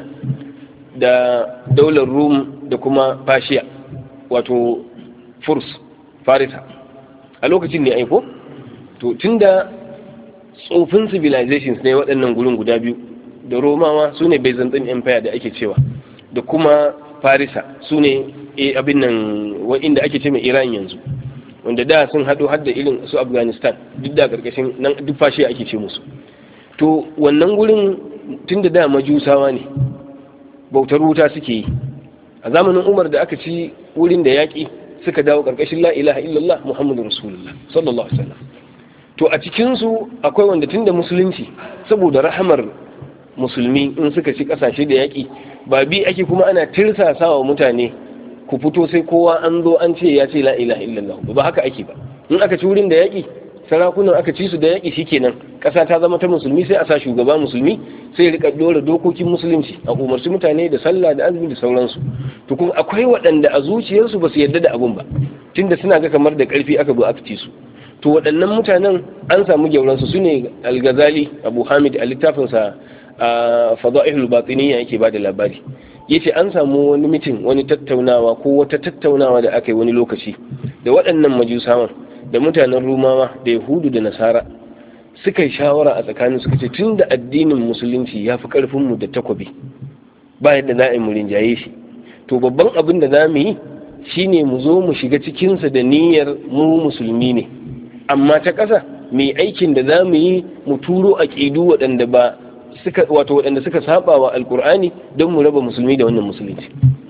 da daular Rum da kuma Fashiya, wato Furs, Farisa, a lokacin ne aiko? To tunda tsofin civilizations ne waɗannan gurin guda biyu, da Romawa su ne Byzantine Empire da ake cewa, da kuma Farisa su ne abin nan inda ake ce mai Iran yanzu, wanda da sun haɗo hadda irin su Afghanistan, duk da ƙarƙashin nan duk Fashiya ake ce musu. To wannan gurin tunda da majusawa ne, bautar wuta suke yi. A zamanin Umar da aka ci wurin da yaƙi, suka dawo ƙarƙashin la ilaha illallah Muhammadu Rasulullah sallallahu alaihi wasallam. To a cikinsu akwai wanda tunda musulunci, saboda rahamar musulmi in suka ci ƙasashe da yaƙi, ba bi ake kuma ana tirsasa wa mutane ku fito sai kowa an zo an ce ya ce la ilaha illallah, ba haka ake ba. In aka ci wurin da yaƙi, sarakunan aka ci su da yaƙi, shikenan ƙasa ta zama ta musulmi, sai a sa shugaba musulmi, sai rika dora dokokin musulunci, a umarci mutane da sallah da azumi da sauransu. To kuma akwai waɗanda a zuciyarsu ba su yarda da abun ba, tunda suna ga kamar da ƙarfi aka zo aka ci su. To waɗannan mutanen an samu gyauransu, su ne Al-Ghazali Abu Hamid a littafinsa a Fada'ilul Batiniyya yake ba da labari. Yace an samu wani mitin, wani tattaunawa ko wata tattaunawa da aka yi wani lokaci da waɗannan majusawan da mutanen Rumawa da Yahudu da Nasara, suka yi shawara a tsakanin, suka ce tun da addinin musulunci ya fi ƙarfinmu da takobi, ba yadda za a yi mu rinjaye shi, to babban abin da za mu yi shine mu zo mu shiga cikinsa da niyyar mu musulmi ne, amma ta ƙasa mai aikin da za mu yi mu turo aƙidu waɗanda ba suka, wato waɗanda suka saba wa alƙur'ani, don mu raba musulmi da wannan musulunci.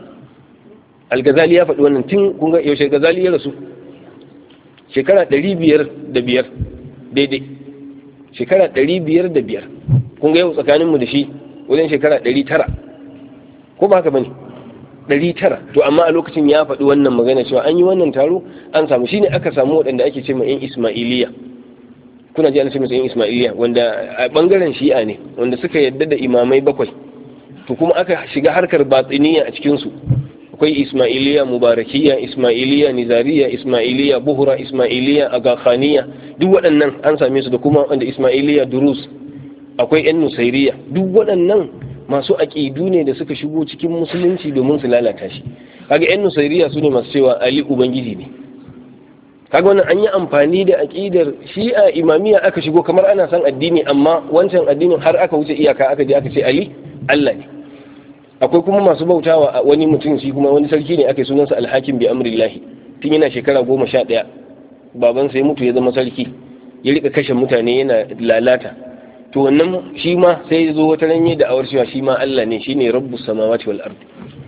Al-Ghazali ya faɗi wannan tun, kun ga yaushe Ghazali ya rasu? Shekara 505 daidai, shekara 505. Kun ga yau tsakaninmu da shi wajen shekara 900, ko ba haka bane? 900. To amma a lokacin ya faɗi wannan magana cewa an yi wannan taro, an samu, shine aka samu waɗanda ake ce ma 'yan Ismailiyya. Kuna ji ana ce musu 'yan Ismailiyya, wanda a ɓangaren Shi'a ne, wanda suka yadda da imamai 7. To kuma aka shiga harkar batiniya a cikinsu. Akwai Ismailiyya Mubarakiyya, Ismailiyya Nizariya, Ismailiyya Buhra, Ismailiyya Agakhaniya, duk waɗannan an same su, da kuma wanda Ismailiyya Durus. Akwai 'yan Nusairiyya, duk waɗannan masu aƙidu ne da suka shigo cikin musulunci domin su lalata shi. Kaga 'yan Nusairiyya su ne masu cewa Ali Ubangiji ne. Kaga wannan an yi amfani da aƙidar Shi'a Imamiyya, aka shigo kamar ana san addini, amma wancan addinin har aka wuce iyaka, aka je aka ce Ali Allah ne. Akwai kuma masu bautawa wani mutum, shi kuma wani sarki ne, aka yi sunansa Al-Hakim bi Amrillahi, tun yana shekara 11 babansa ya mutu ya zama sarki, ya rika kashe mutane yana lalata. To wannan shi ma sai ya zo wata ranye da awar cewa shi ma Allah ne, shine Rabbus samawati wal ardi.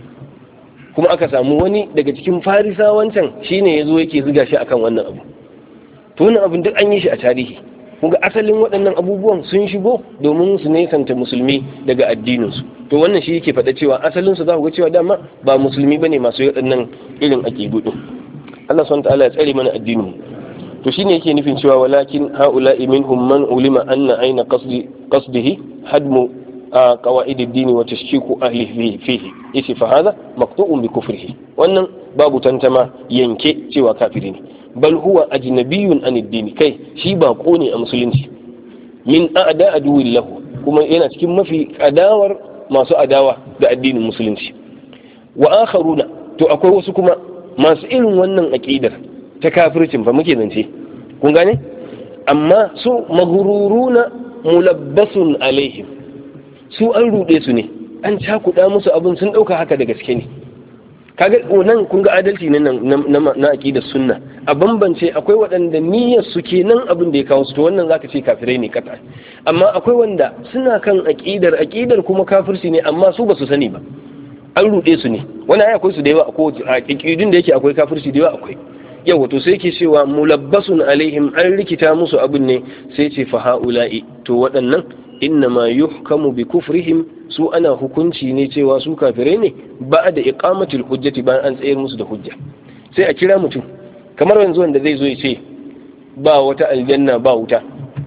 Kuma aka samu wani daga cikin Farisa wancan shine ya zo yake ziga shi akan wannan abu. To wannan abin duk an yi shi a tarihi. kunga asalin waɗannan abubuwan sun shigo domin su nesanta musulmi daga addininsu. To wannan shi yake faɗa cewa asalinsu za ku ga cewa dama ba musulmi bane masu waɗannan irin aƙidu din. Allah subhanahu wa ta'ala ya tsare mana addinin. To shine yake nufin cewa walakin haula'i minhum man ulima anna aina qasdihi hadmu qawaid ad-din wa tashkiku ahlihi fihi yace fa hada maqtu'un bi kufrihi, wannan babu tantama yanke cewa kafiri ne. Bal huwa ajnabiyyun an ad-din, kai shi bako ne a musulunci. Min a'da aduwwin lahu, kuma yana cikin mafi adawar masu adawa da addinin musulunci. Wa akharuna, to akwai wasu kuma masu irin wannan aqidar ta kafircin fa muke zance, kun gane? Amma su maghruruna mulabbasun alaihim, su an rude su ne, an cakuɗa musu abin, sun ɗauka haka da gaske ne. Kaga nan kun ga adalci ne na aqidar sunna, a bambance akwai waɗanda niyyar su kenan abin da ya kawo su, to wannan zaka ce kafirai ne kata. Amma akwai wanda suna kan aqidar kuma kafirci ne, amma su ba su sani ba, an rude su ne. Wani ai akwai su da yawa, ko aqidun da yake akwai kafirci da yawa akwai. Yawa to sai yake cewa mulabbasun alaihim, an rikita musu abin ne, sai ce fa haula'i, to waɗannan innama yuhkamu bi kufrihim, su ana hukunci ne cewa su kafirai ne ba da iqamatul hujjati, bayan an tsayar musu da hujja. Sai a kira mutum kamar yanzu wanda zai zo ya ce ba wata aljanna ba wuta,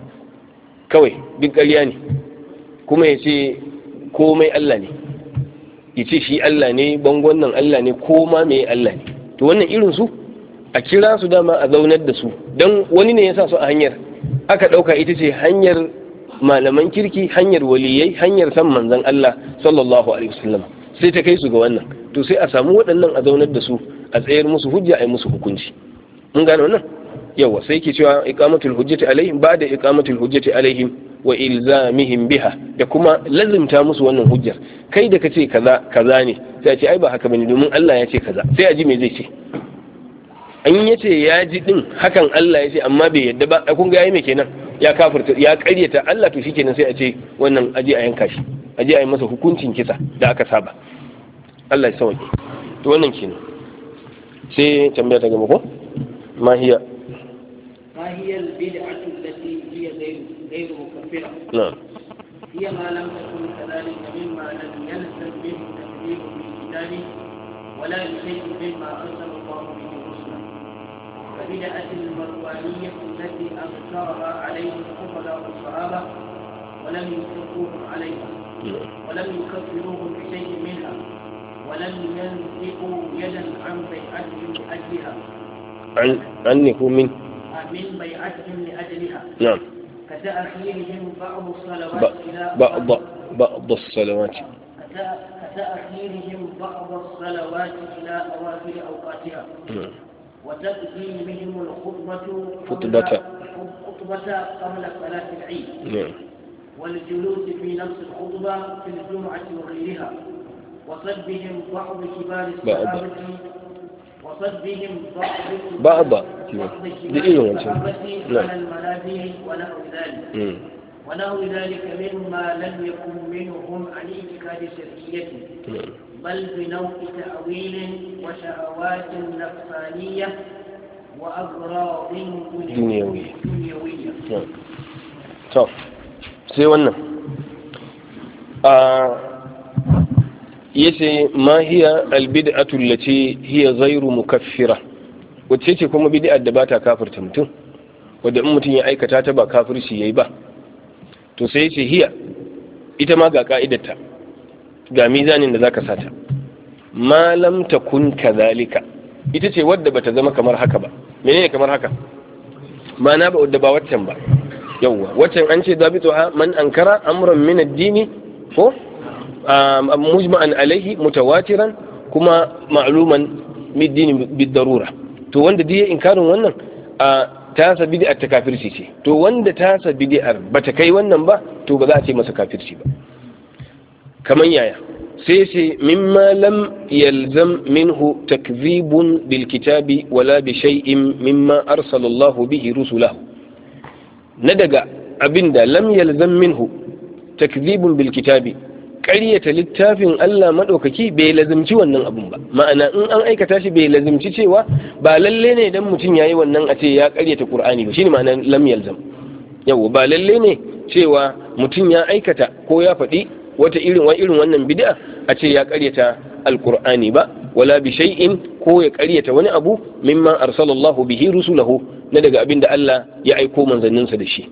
kawai duk ƙarya ne, kuma ya ce komai Allah ne, ya ce shi Allah ne, bangon nan Allah ne, koma mai Allah ne. To wannan irin su a kira su dama a zaunar da su, don wani ne ya sa su a hanyar, aka ɗauka ita ce hanyar malaman kirki, hanyar waliyai, hanyar san manzon Allah sallallahu alaihi wasallam, sai ta kai su ga wannan. To sai a samu waɗannan a zaunar da su, a tsayar musu hujja, a yi musu hukunci. Mun gane wannan? Yawa sai ke cewa iqamatul hujjati alaihim, ba da iqamatul hujjati alaihim wa ilzamihim biha, da kuma lazimta musu wannan hujjar. Kai da kace kaza kaza ne, sai a ce ai ba haka bane, domin Allah ya ce kaza. Sai a ji me zai ce. An yace ya ji din hakan Allah ya ce, amma bai yadda ba, kun ga yayi me kenan? Ya kafirta, ya ƙaryata Allah, to shikenan sai a ce wannan aje a yanka shi, aje a yi masa hukuncin kisa da aka saba. Allah ya sauke. To wannan kenan. Sai tambaya ta gaba ko? ما هي البدعة التي هي غير مكفرة؟ نعم. هي ما لم تكن كذلك مما لم يلزم به التكذيب بالكتاب ولا بشيء مما أرسل الله به رسلا، كبدعة المروانية التي أنكرها عليهم فضلاء الصحابة ولم ينكروهم عليها ولم يكفروهم بشيء منها ولم ينزقوا يدا عن بيعتهم لأجلها، عنكم من بيعتهم لأجلها. نعم. كتأخيرهم بعض الصلوات إلى بعض الصلوات كتأخيرهم بعض الصلوات إلى أواخر أوقاتها. وتقديمهم الخطبة قبل صلاة العيد. نعم. والجلوس في نفس الخطبة في الجمعة وغيرها. وصدهم بعض كبار الصحابة وصدهم بعض على المنابر ونحو ذلك. ونحو ذلك مما لم يكن منهم عن اعتقاد شرعيته، بل بنوع تأويل وشهوات نفسانية وأغراض دنيوية. طب sai wannan yace ma hiya albid'atu allati hiya ghayru mukaffira, wacce ce kuma bid'ar da bata kafirta mutum, wanda in mutum ya aikata ta ba kafirci yayi ba. To sai yace hiya, ita ma ga ka'idarta, ga mizanin da zaka sata. Ma lam takun kadhalika, ita ce wadda bata zama kamar haka ba. Menene kamar haka? Ma'ana ba wadda ba waccan ba. Yawwa, waccan an ce zabituha man ankara amran min ad-dini ko mujma'an alaihi mutawatiran kuma ma'luman mid-dini bid-darura. To wanda dai inkarin wannan tasa bid'ar ta kafirci ce. To wanda tasa bid'ar bata kai wannan ba, to ba za a ce masa kafirci ba. Kaman yaya? Sai ce mimma lam yalzam minhu takdhibun bil kitabi wala bi shay'in mimma arsala Allah bihi rusulahu. Na daga abinda lam yalzam minhu takdhibun bil kitabi, ƙaryata littafin Allah maɗaukaki bai lazimci wannan abun ba. Ma'ana in an aikata shi bai lazimci cewa ba lalle ne idan mutum yayi wannan a ce ya ƙaryata Qur'ani ba, shine ma'anar lam yalzam. yau ba lalle ne cewa mutum ya aikata ko ya faɗi wata irin wannan bid'a a ce ya ƙaryata alqur'ani ba, wala bi shay'in ko ya ƙaryata wani abu mimma arsalallahu bihi rusulahu na daga abin da Allah ya aiko manzanninsa da shi.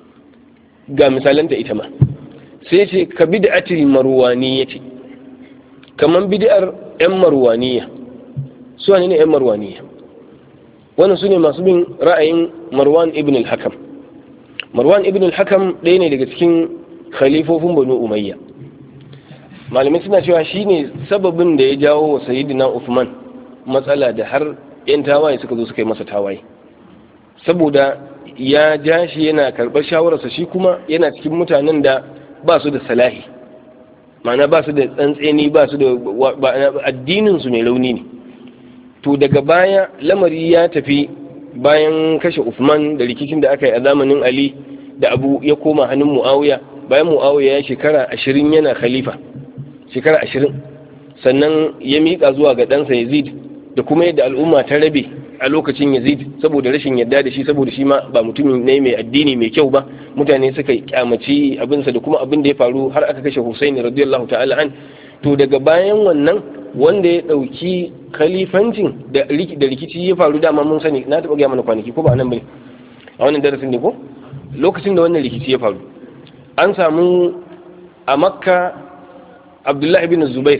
Ga misalanta ita ma sai ce ka bid'atil marwaniyati, kaman bid'ar yan marwaniya. Su ne yan marwaniya? Wannan su ne masu bin ra'ayin Marwan ibn al-Hakam. Marwan ibn al-Hakam ɗaya ne daga cikin khalifofin Banu Umayya. Malamai suna cewa shine sababin da ya jawo wa Sayyidina Uthman matsala da har yan tawaye suka zo suka yi masa tawaye, saboda ya ja shi yana karɓar shawararsa, shi kuma yana cikin mutanen da ba su da salahi, ma'ana ba su da tsantseni, ba su da addininsu mai rauni ne. To daga baya lamari ya tafi, bayan kashe Uthman da rikicin da aka yi a zamanin Ali da abu ya koma hannun Muawiya, bayan Muawiya ya shekara 20 yana khalifa, shekara 20, sannan ya miƙa zuwa ga ɗansa Yazid, da kuma yadda al'umma ta rabe a lokacin Yazid saboda rashin yadda da shi, saboda shi ma ba mutumin ne mai addini mai kyau ba, mutane suka kyamaci abinsa da kuma abin da ya faru har aka kashe Husaini radiyallahu ta'ala an. To daga bayan wannan wanda ya dauki khalifancin da rikici ya faru, dama mun sani, na taɓa gaya mana kwanaki ko ba nan bane a wannan darasin ne ko, lokacin da wannan rikici ya faru an samu a Makka Abdullah ibn Zubair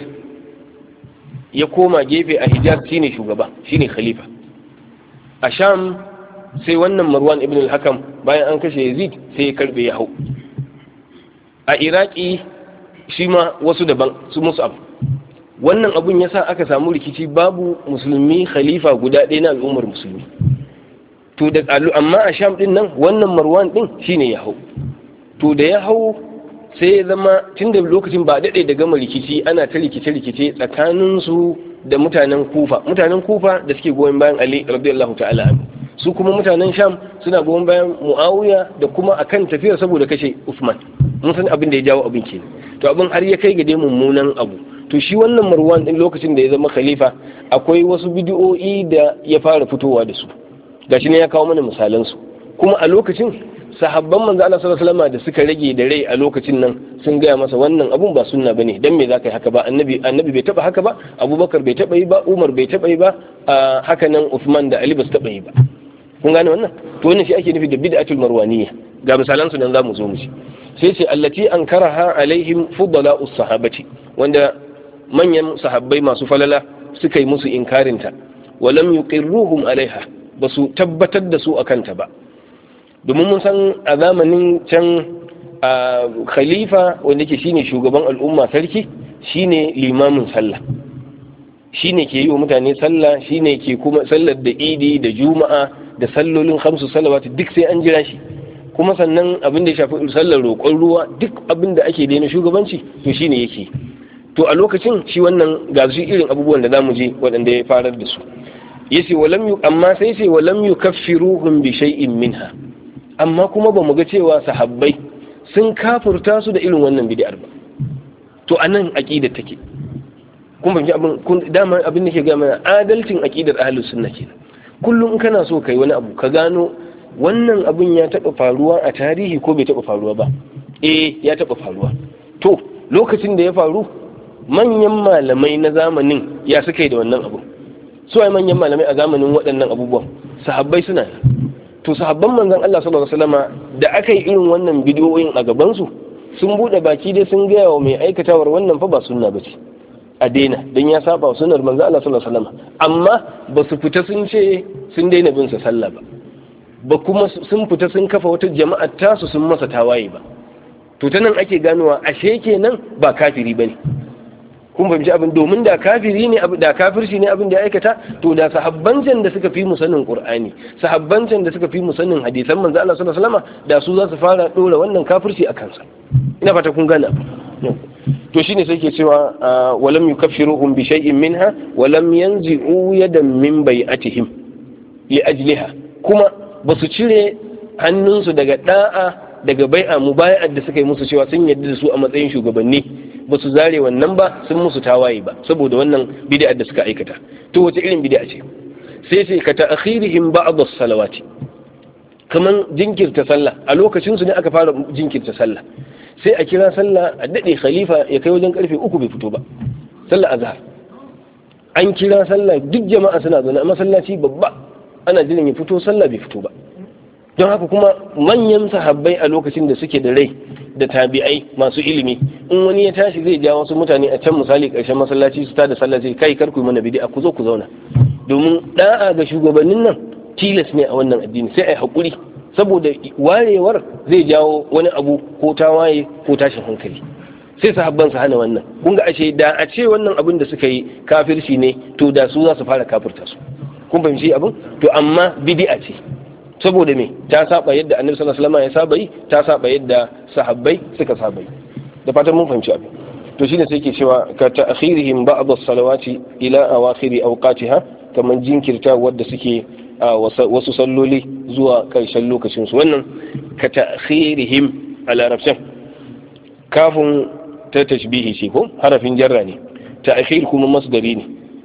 ya koma gefe a Hijaz, shine shugaba, shine khalifa. A Sham sai wannan Marwan ibn al-Hakam bayan an kashe Yazid sai ya karbe ya hau. A Iraki shi ma wasu daban, su Mus'ab. Wannan abun yasa aka samu rikici, babu musulmi khalifa guda ɗaya na al'ummar musulmi. To da amma a Sham din nan wannan Marwan din shine ya hau. To da ya hau sai ya zama tunda lokacin ba daɗe da gama rikici, ana ta rikice-rikice tsakaninsu da mutanen Kufa da suke goyon bayan Ali radiyallahu ta'ala anhu, su kuma mutanen Sham suna goyon bayan Muawiya da kuma akan tafiyar saboda kashe Uthman. Mun san abin da ya jawo abin kenan. To abin har ya kai ga dai mummunan abu. To shi wannan Marwan din lokacin da ya zama khalifa akwai wasu bid'o'i da ya fara fitowa da su. Gashi ne ya kawo mana misalan su. Kuma a lokacin sahabban manzo Allah sallallahu alaihi wasallam da suka rage da rai a lokacin nan sun gaya masa wannan abun ba sunna bane, dan me zaka yi haka ba, annabi bai taba haka ba, Abubakar bai taba yi ba, Umar bai taba yi ba, haka nan Uthman da Ali ba su taba yi ba. Kun gane wannan? To wannan shi ake nufi da bid'atul marwaniyya. Ga misalan su nan zamu zo mu ci. Sai ce allati ankaraha alaihim fudala'us sahabati, wanda manyan sahabbai masu falala suka yi musu inkarinta, walam yuqirruhum alaiha, basu tabbatar da su akanta ba. Domin mun san a zamanin can khalifa wanda ke shine shugaban al'umma, sarki shine limamin sallah, shine ke yi wa mutane sallah, shine ke kuma sallar da idi da juma'a da sallolin 5 salawati duk sai an jira shi. Kuma sannan abin da ya shafi sallar roƙon ruwa, duk abin da ake daina shugabanci to shine yake. To a lokacin shi wannan ga su irin abubuwan da zamu je waɗanda ya farar da su. Yace amma sai ce walam yukaffiruhum bi shay'in minha, amma kuma ba mu ga cewa sahabbai sun kafurta su da irin wannan bid'ar ba. To anan aqidar take. Kun fahimci abin, dama abin da ke ga mana adalcin aqidar ahlus sunna kenan. Kullum in kana so kai wani abu ka gano wannan abin ya taba faruwa a tarihi ko bai taba faruwa ba. Ya taba faruwa. To lokacin da ya faru manyan malamai na zamanin ya suka yi da wannan abu. Su ai manyan malamai a zamanin waɗannan abubuwan sahabbai suna. To sahabban manzon Allah sallallahu alaihi wasallama da aka yi irin wannan bidiyoyin a gaban su, sun bude baki dai sun gaya wa mai aikatawar wannan fa ba sunna bace, a daina, dan ya saba wa sunnar manzon Allah sallallahu alaihi wasallama. Amma ba su fita sun ce sun daina bin sa sallah ba kuma sun fita sun kafa wata jama'ar tasu sun masa tawaye ba. To ta nan ake ganowa ashe kenan ba kafiri bane. Kun fahimci abin, domin da kafiri ne, da kafirci ne abin da ya aikata, to da sahabbancan da suka fi mu sanin Qur'ani, sahabbancan da suka fi mu sanin hadisan manzo Allah sallallahu alaihi wasallam, da su za su fara dora wannan kafirci a kansa. Ina fata kun gane abu. To shine sai ke cewa walam yukaffiruhum bi shay'in minha walam yanzi'u yadan min bai'atihim li ajliha, kuma basu cire hannunsu daga da'a daga bai'a mubaya'ar da suka yi musu cewa sun yarda da su a matsayin shugabanni, ba su zare wannan ba, sun musu tawaye ba saboda wannan bid'a da suka aikata. To wace irin bid'a ce? Sai ce ka ta'khirihim ba'd as-salawati, kaman jinkirta sallah, a lokacin su ne aka fara jinkirta sallah, sai a kira sallah a dade khalifa ya kai wajen karfe 3 bai fito ba, sallah azhar an kira sallah duk jama'a suna zaune a masallaci babba ana jiran ya fito, sallah bai fito ba. Don haka kuma manyan sahabbai a lokacin da suke da rai da tabi'ai masu ilimi, in wani ya tashi zai ja wasu mutane a can misali karshen masallaci su tada sallah sai kai kar ku mana bid'a, ku zo ku zauna, domin da'a ga shugabannin nan tilas ne a wannan addini, sai ai hakuri saboda warewar zai jawo wani abu ko tawaye ko tashin hankali, sai sahabban su hana wannan. Kun ga ashe da a ce wannan abin da suka yi kafirci ne to da su za su fara kafirta su, kun fahimci abin? To amma bid'a ce saboda me ta saba yadda annabi sallallahu alaihi wasallam ya saba yi, ta saba yadda sahabbai suka saba yi. Da fatan mun fahimci abin. To shine sai yake cewa ka ta'khirihim ba'd as-salawati ila awakhir awqatiha, kaman jinkirta wadda suke wasu salloli zuwa karshen lokacin su. Wannan ka ta'khirihim a larabcin kafin ta tashbihi ce ko harafin jarra ne, ta'khir kuma masdari ne,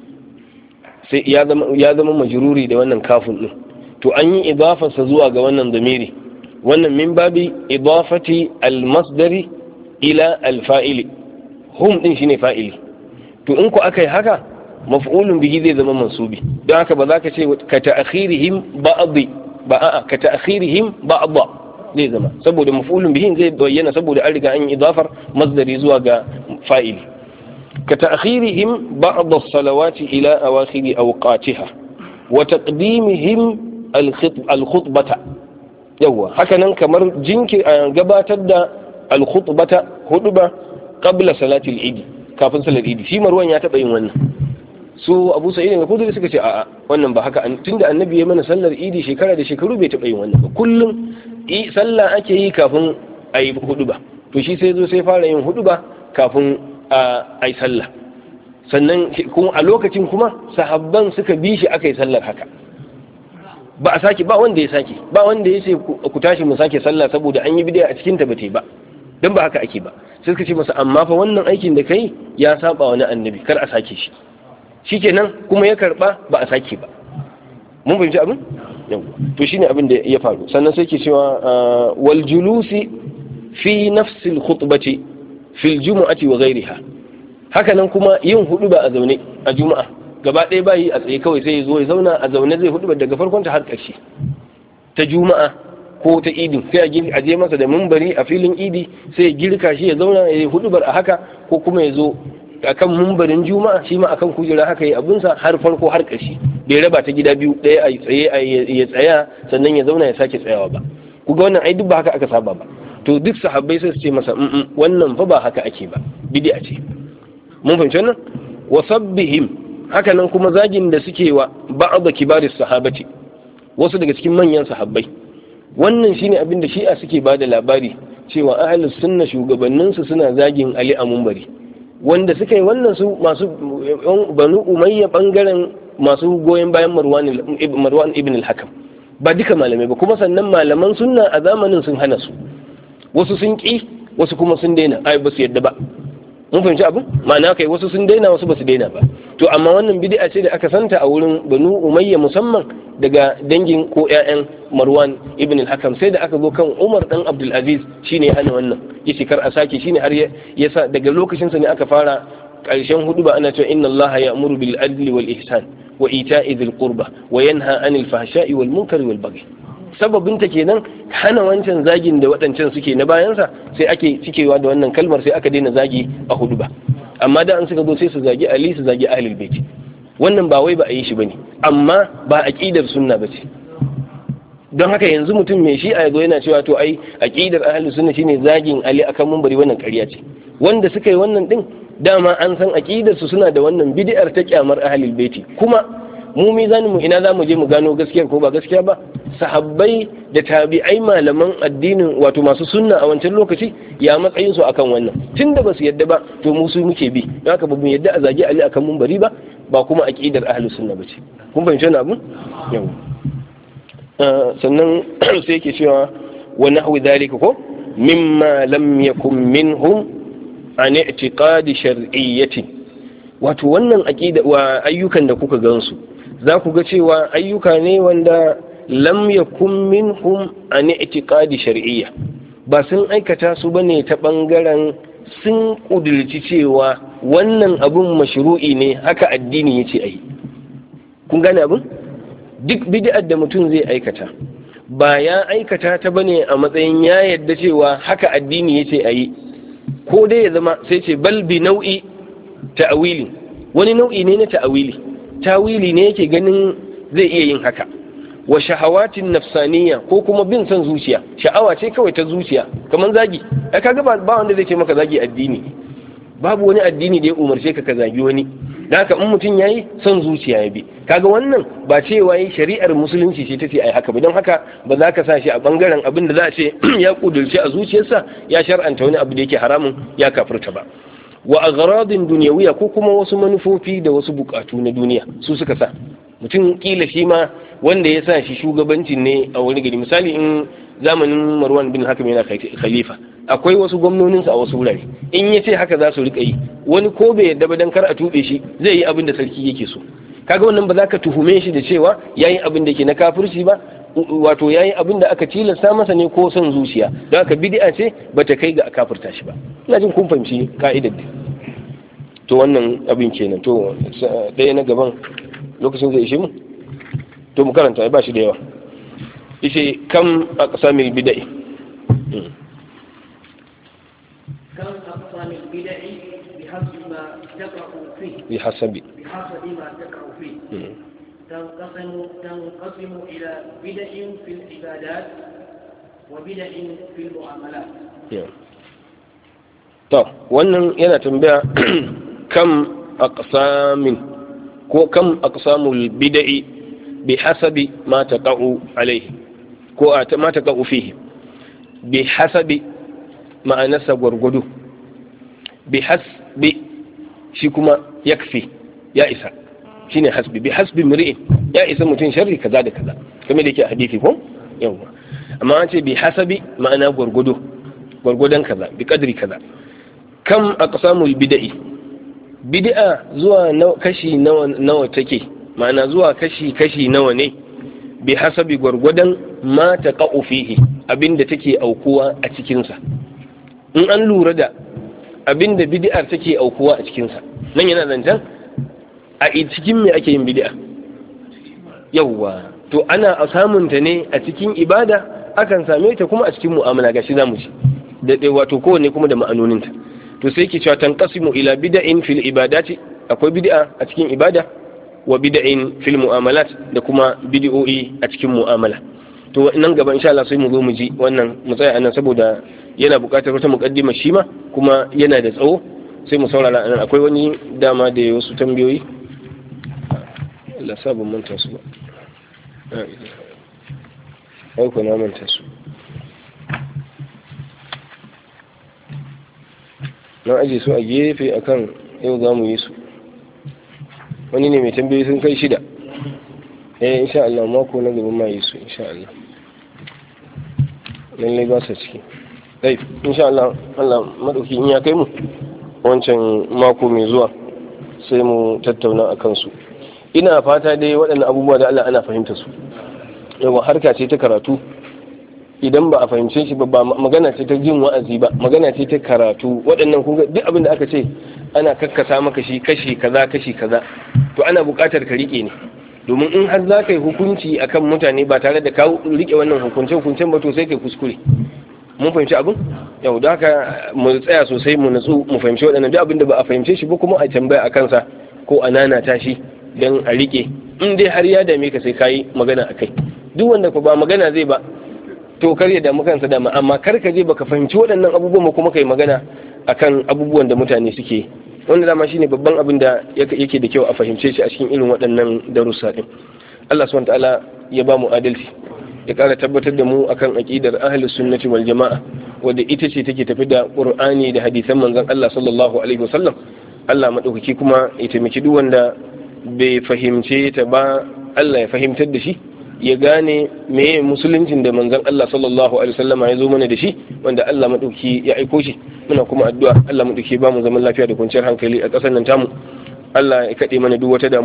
sai ya zama majruri da wannan kafin din. To an yi idafarsa zuwa ga wannan zamiri, wannan min babi idafati al-masdari ila al-fa'ili, hum din shine fa'ili. To in ku aka yi haka maf'ulun bihi zai zama mansubi, don haka ba za ka ce ka ta'khirihim ba'd ba, a'a ka ta'khirihim ba'd zai zama, saboda maf'ulun bihi zai bayyana saboda an riga an yi idafar masdari zuwa ga fa'ili. ka ta'khirihim ba'd as-salawati ila awakhir awqatiha wa taqdimihim al-khutbata, yawa haka nan kamar gabatar da al-khutbata huduba qabla salati al-eid, kafin salar eid. Shi Marwan ya taba yin wannan, su Abu Sa'id al-Khudri suka ce a'a wannan ba haka, tunda annabi ya mana sallar eid shekara da shekaru bai taba yin wannan ba, kullum sallah ake yi kafin ayi huduba. To shi sai zo sai fara yin huduba kafin ayi sallah, sannan kuma a lokacin kuma sahabban suka bi shi aka yi sallar haka, ba a sake, ba wanda ya sake, ba wanda ya ce ku tashi mu sake sallah saboda an yi bid'a a cikin ta bate ba, dan ba haka ake ba. Sai suka ce masa amma fa wannan aikin da kai ya saba wani annabi, kar a sake shi. Shikenan kuma ya karba, ba a sake ba. Mun fahimci abin? Yawa. To shine abin da ya faru. Sannan sai ke cewa wal julusi fi nafsi al khutbati fi al jumu'ati wa ghayriha. Haka nan kuma yin huduba a zaune a juma'a, gaba ɗaya bayi a tsaye, kawai sai ya zo ya zauna a zaune zai huduba daga farkon ta har ƙarshe. Ta juma'a ko ta idin sai a je masa da mimbari a filin idi, sai ya girka shi ya zauna ya yi hudubar a haka, ko kuma ya zo akan mimbarin juma'a shi ma akan kujera haka ya abinsa har farko har ƙarshe, bai raba ta gida biyu, ɗaya a tsaye ya tsaya sannan ya zauna ya sake tsayawa ba. Ku ga wannan ai duk ba haka aka saba ba. To duk sahabbai sai su ce masa wannan fa ba haka ake ba, bid'a ce. Mun fahimci wannan? Wa sabbihim, haka nan kuma zagin da suke wa ba'd kibaris sahabati, wasu daga cikin manyan sahabbai. Wannan shine abin da Shi'a suke bada labari cewa ahlus sunna shugabanninsu suna zagin Ali a munbari. Wanda suka yi wannan su masu Banu Umayya bangaren masu goyen bayan Marwan ibn al-Hakam, ba duka malamai ba, kuma sannan malaman sunna a zamanin sun hana su, wasu sun ki, wasu kuma sun daina, ai ba su yadda ba. Mun fahimci abin? Ma'ana kai wasu sun daina, wasu ba su daina ba. To amma wannan bid'a ce da aka santa a wurin Banu Umayya, musamman daga dangin ko ƴaƴan Marwan ibn al-Hakam, sai da aka zo kan Umar dan Abdul Aziz shine ya hana wannan, yace kar a sake, shine har yasa daga lokacin sa ne aka fara ƙarshen huduba ana cewa inna Allaha ya'muru bil adli wal ihsan wa ita'i dhil qurba wa yanha 'anil fahsha'i wal munkari wal baghi. Sababin ta kenan hana wancan zagin da waɗancan suke na bayansa, sai ake cikewa da wannan kalmar, sai aka daina zagi a huduba. Amma da an suka zo sai su zagi Ali, su zagi ahlul bait. Wannan ba wai ba a yi shi bane, amma ba aqidar sunna bace. Don haka yanzu mutum mai Shi'a yazo yana cewa to ai aqidar ahlus sunna shine zagin Ali akan munbari, wannan ƙarya ce. Wanda suka yi wannan din dama an san aqidar su suna da wannan bid'ar ta kyamar ahlul bait. Kuma mu mizanin mu ina zamu je mu gano gaskiyar ko ba gaskiya ba? Sahabbai da tabi'ai malaman addinin wato masu sunna a wancan lokaci ya matsayin su akan wannan, tunda basu yadda ba to mu su muke bi. Don haka ba mu yadda a zagi Ali akan munbari ba, ba kuma aqidar ahlus sunna bace. Kun fahimci wannan abu? Yau. Sannan sai yake cewa wa nahwi dhalika ko mimma lam yakun minhum an i'tiqadi shar'iyyatin. Wato wannan aqida wa ayyukan da kuka gansu, za ku ga cewa ayyuka ne wanda lam yakun minhum an i'tiqadi shar'iyya, ba sun aikata su bane ta bangaren sun kudurci cewa wannan abun mashru'i ne, haka addini yace ayi. kun gane abun? duk bid'ar da mutum zai aikata ba ya aikata ta bane a matsayin ya yadda cewa haka addini yace ayi, ko dai ya zama sai ce bal bi nau'i ta'wili, wani nau'i ne na ta'wili, tawili ne yake ganin zai iya yin haka, wa shahawatin nafsaniya, ko kuma bin son zuciya, sha'awa ce kawai ta zuciya, kamar zagi. Kaga ba wanda zai ce maka zagi addini, babu wani addini da ya umarce ka zagi wani. Da haka in mutum yayi son zuciya ya bi, kaga wannan ba cewa yi shari'ar musulunci ce tace ai haka ba, don haka ba za ka sa shi a bangaren abin da za a ce ya kudurce a zuciyarsa ya shar'anta wani abu da yake haramun ya kafirta ba. Wa agharadin dunyawiya, ko kuma wasu manufofi da wasu bukatu na duniya su suka sa mutum, kila shi ma wanda ya sa shi shugabancin ne a wani gari. Misali in zamanin Marwan bin Hakam yana khalifa, akwai wasu gwamnoninsa a wasu wurare, in ya ce haka za su rika yi, wani ko bai yadda ba dan kar a tube shi zai yi abin da sarki yake so. Kaga wannan ba za ka tuhume shi da cewa yayi abin da ke na kafirci ba, wato yayi abin da aka tilasta masa ne ko son zuciya, don haka bid'a ce bata kai ga kafirta shi ba. Ina jin kun fahimci ka'idar. To wannan abin kenan. To ɗaya na gaban lokacin zai ishe mu, to mu karanta ba shi da yawa. Ishe kam aqsamil bid'i, كم أقسام البدع بحسب ما تقع فيه بحسب ما تقع فيه تنقسم إلى بدع في العبادات وبدع في المعاملات. to wannan yana tambaya kam aqsamin ko kam aqsamul bid'i bihasabi ma taqa'u alayhi ko ma taqa'u fihi. Bihasabi ma'anarsa gwargwado, bihasbi shi kuma yakfi, ya isa, shine hasbi. Bihasbi mri'in, ya isa mutum sharri kaza da kaza, kamar da yake a hadisi ko yawa. amma an ce bihasabi ma'ana gwargwado, gwargwadon kaza, bi kadri kaza. Kam aqsamul bid'i, bid'a zuwa kashi nawa take, ma'ana zuwa kashi nawa ne, bi hasabi gwargwadon ma taqa'u fihi, abinda take aukuwa a cikin sa. In an lura da abinda bid'ar take aukuwa a cikin sa, nan yana zancen a cikin me ake yin bid'a. Yawwa, to ana samun ta ne a cikin ibada, akan same ta kuma a cikin mu'amala, gashi zamu ji da wato kowanne kuma da ma'anoninta. To sai ke cewa tanqasimu ila bid'in fil ibadati, akwai bid'a a cikin ibada, wa bid'in fil mu'amalat, da kuma bid'o'i a cikin mu'amala. To nan gaba insha Allah sai mu zo mu ji wannan, mu tsaya anan saboda yana buƙatar wata muqaddima shi ma, kuma yana da tsawo, sai mu saurara anan. Akwai wani dama da wasu tambayoyi, Allah sabon manta su ba, ai ko na manta su, na aje su a gefe akan yau za mu yi su. Wani ne mai tambayi sun kai 6. Insha Allah mako na gaban ma yi su insha Allah, lallai ba su ciki. Dai insha Allah, Allah madauki in ya kai mu wancan mako mai zuwa sai mu tattauna a kansu. Ina fata dai waɗannan abubuwa da Allah ana fahimta su. Yawa harka ce ta karatu, idan ba a fahimce shi ba magana ce ta jin wa'azi ba, magana ce ta karatu. Waɗannan kun ga duk abin da aka ce ana kakkasa maka shi kashi kaza, to ana buƙatar ka rike ne, domin in har za ka yi hukunci akan mutane ba tare da ka rike wannan hukuncen ba, to sai kai kuskure. Mun fahimci abin? Yau da haka mu tsaya sosai, mu natsu, mu fahimci waɗannan duk abin da ba a fahimce shi ba kuma a tambaya a kansa ko a nanata shi don a rike. In dai har ya dame ka sai ka yi magana a kai. Duk wanda ba magana zai ba, to kar ya damu kansa dama, amma kar ka je baka fahimci waɗannan abubuwan kuma kai magana akan abubuwan da mutane suke. Wanda dama shine babban abin da yake da kyau a fahimce shi a cikin irin waɗannan darussa din. Allah subhanahu wataala ya ba mu adalci, ya ƙara tabbatar da mu akan aqidar ahlus sunnati wal jama'a, wanda ita ce take tafi da Qur'ani da hadisan manzon Allah sallallahu alaihi wasallam. Allah madaukaki kuma ya taimaki duk wanda bai fahimce ta ba, Allah ya fahimtar da shi, ya gane meye musuluncin da manzon Allah sallallahu alaihi wasallama ya zo mana da shi, wanda Allah madauki ya aiko shi. Muna kuma addu'a Allah madauki ba mu zaman lafiya da kwanciyar hankali a ƙasar nan tamu. Allah ya kade mana duk wata damuwa,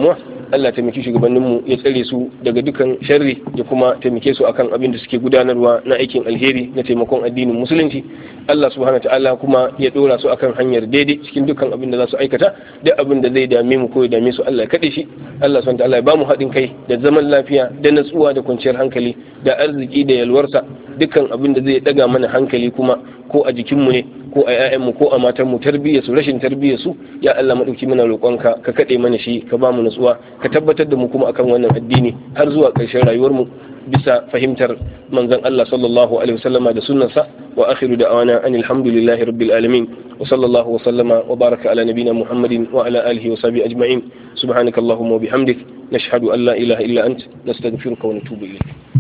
Allah taimaki shugabanninmu ya tsare su daga dukan sharri ya kuma taimake su akan abin da suke gudanarwa na aikin alheri na taimakon addinin musulunci. Allah subhanahu ta'ala kuma ya dora su akan hanyar daidai cikin dukkan abin da za su aikata, duk abin da zai dame mu ko ya dame su Allah ya kade shi. Allah subhanahu ta'ala ya ba mu haɗin kai da zaman lafiya da natsuwa da kwanciyar hankali da arziki da yalwarsa. Dukkan abin da zai daga mana hankali kuma ko a jikinmu ne ko a 'ya'yanmu ko a matanmu, tarbiyyar su rashin tarbiyyar su, ya Allah madauki muna roƙonka ka kade mana shi, ka ba mu natsuwa, ka tabbatar da mu kuma akan wannan addini har zuwa ƙarshen rayuwarmu bisa fahimtar manzon Allah sallallahu alaihi wasallama da sunnarsa. Wa akhiru da'wana anil hamdulillahi rabbil alamin wa sallallahu wa sallama wa baraka ala nabiyyina Muhammadin wa ala alihi wa sahbihi ajma'in. Subhanakallahumma wa bihamdik nashhadu an la ilaha illa ant nastaghfiruka wa natubu ilayk.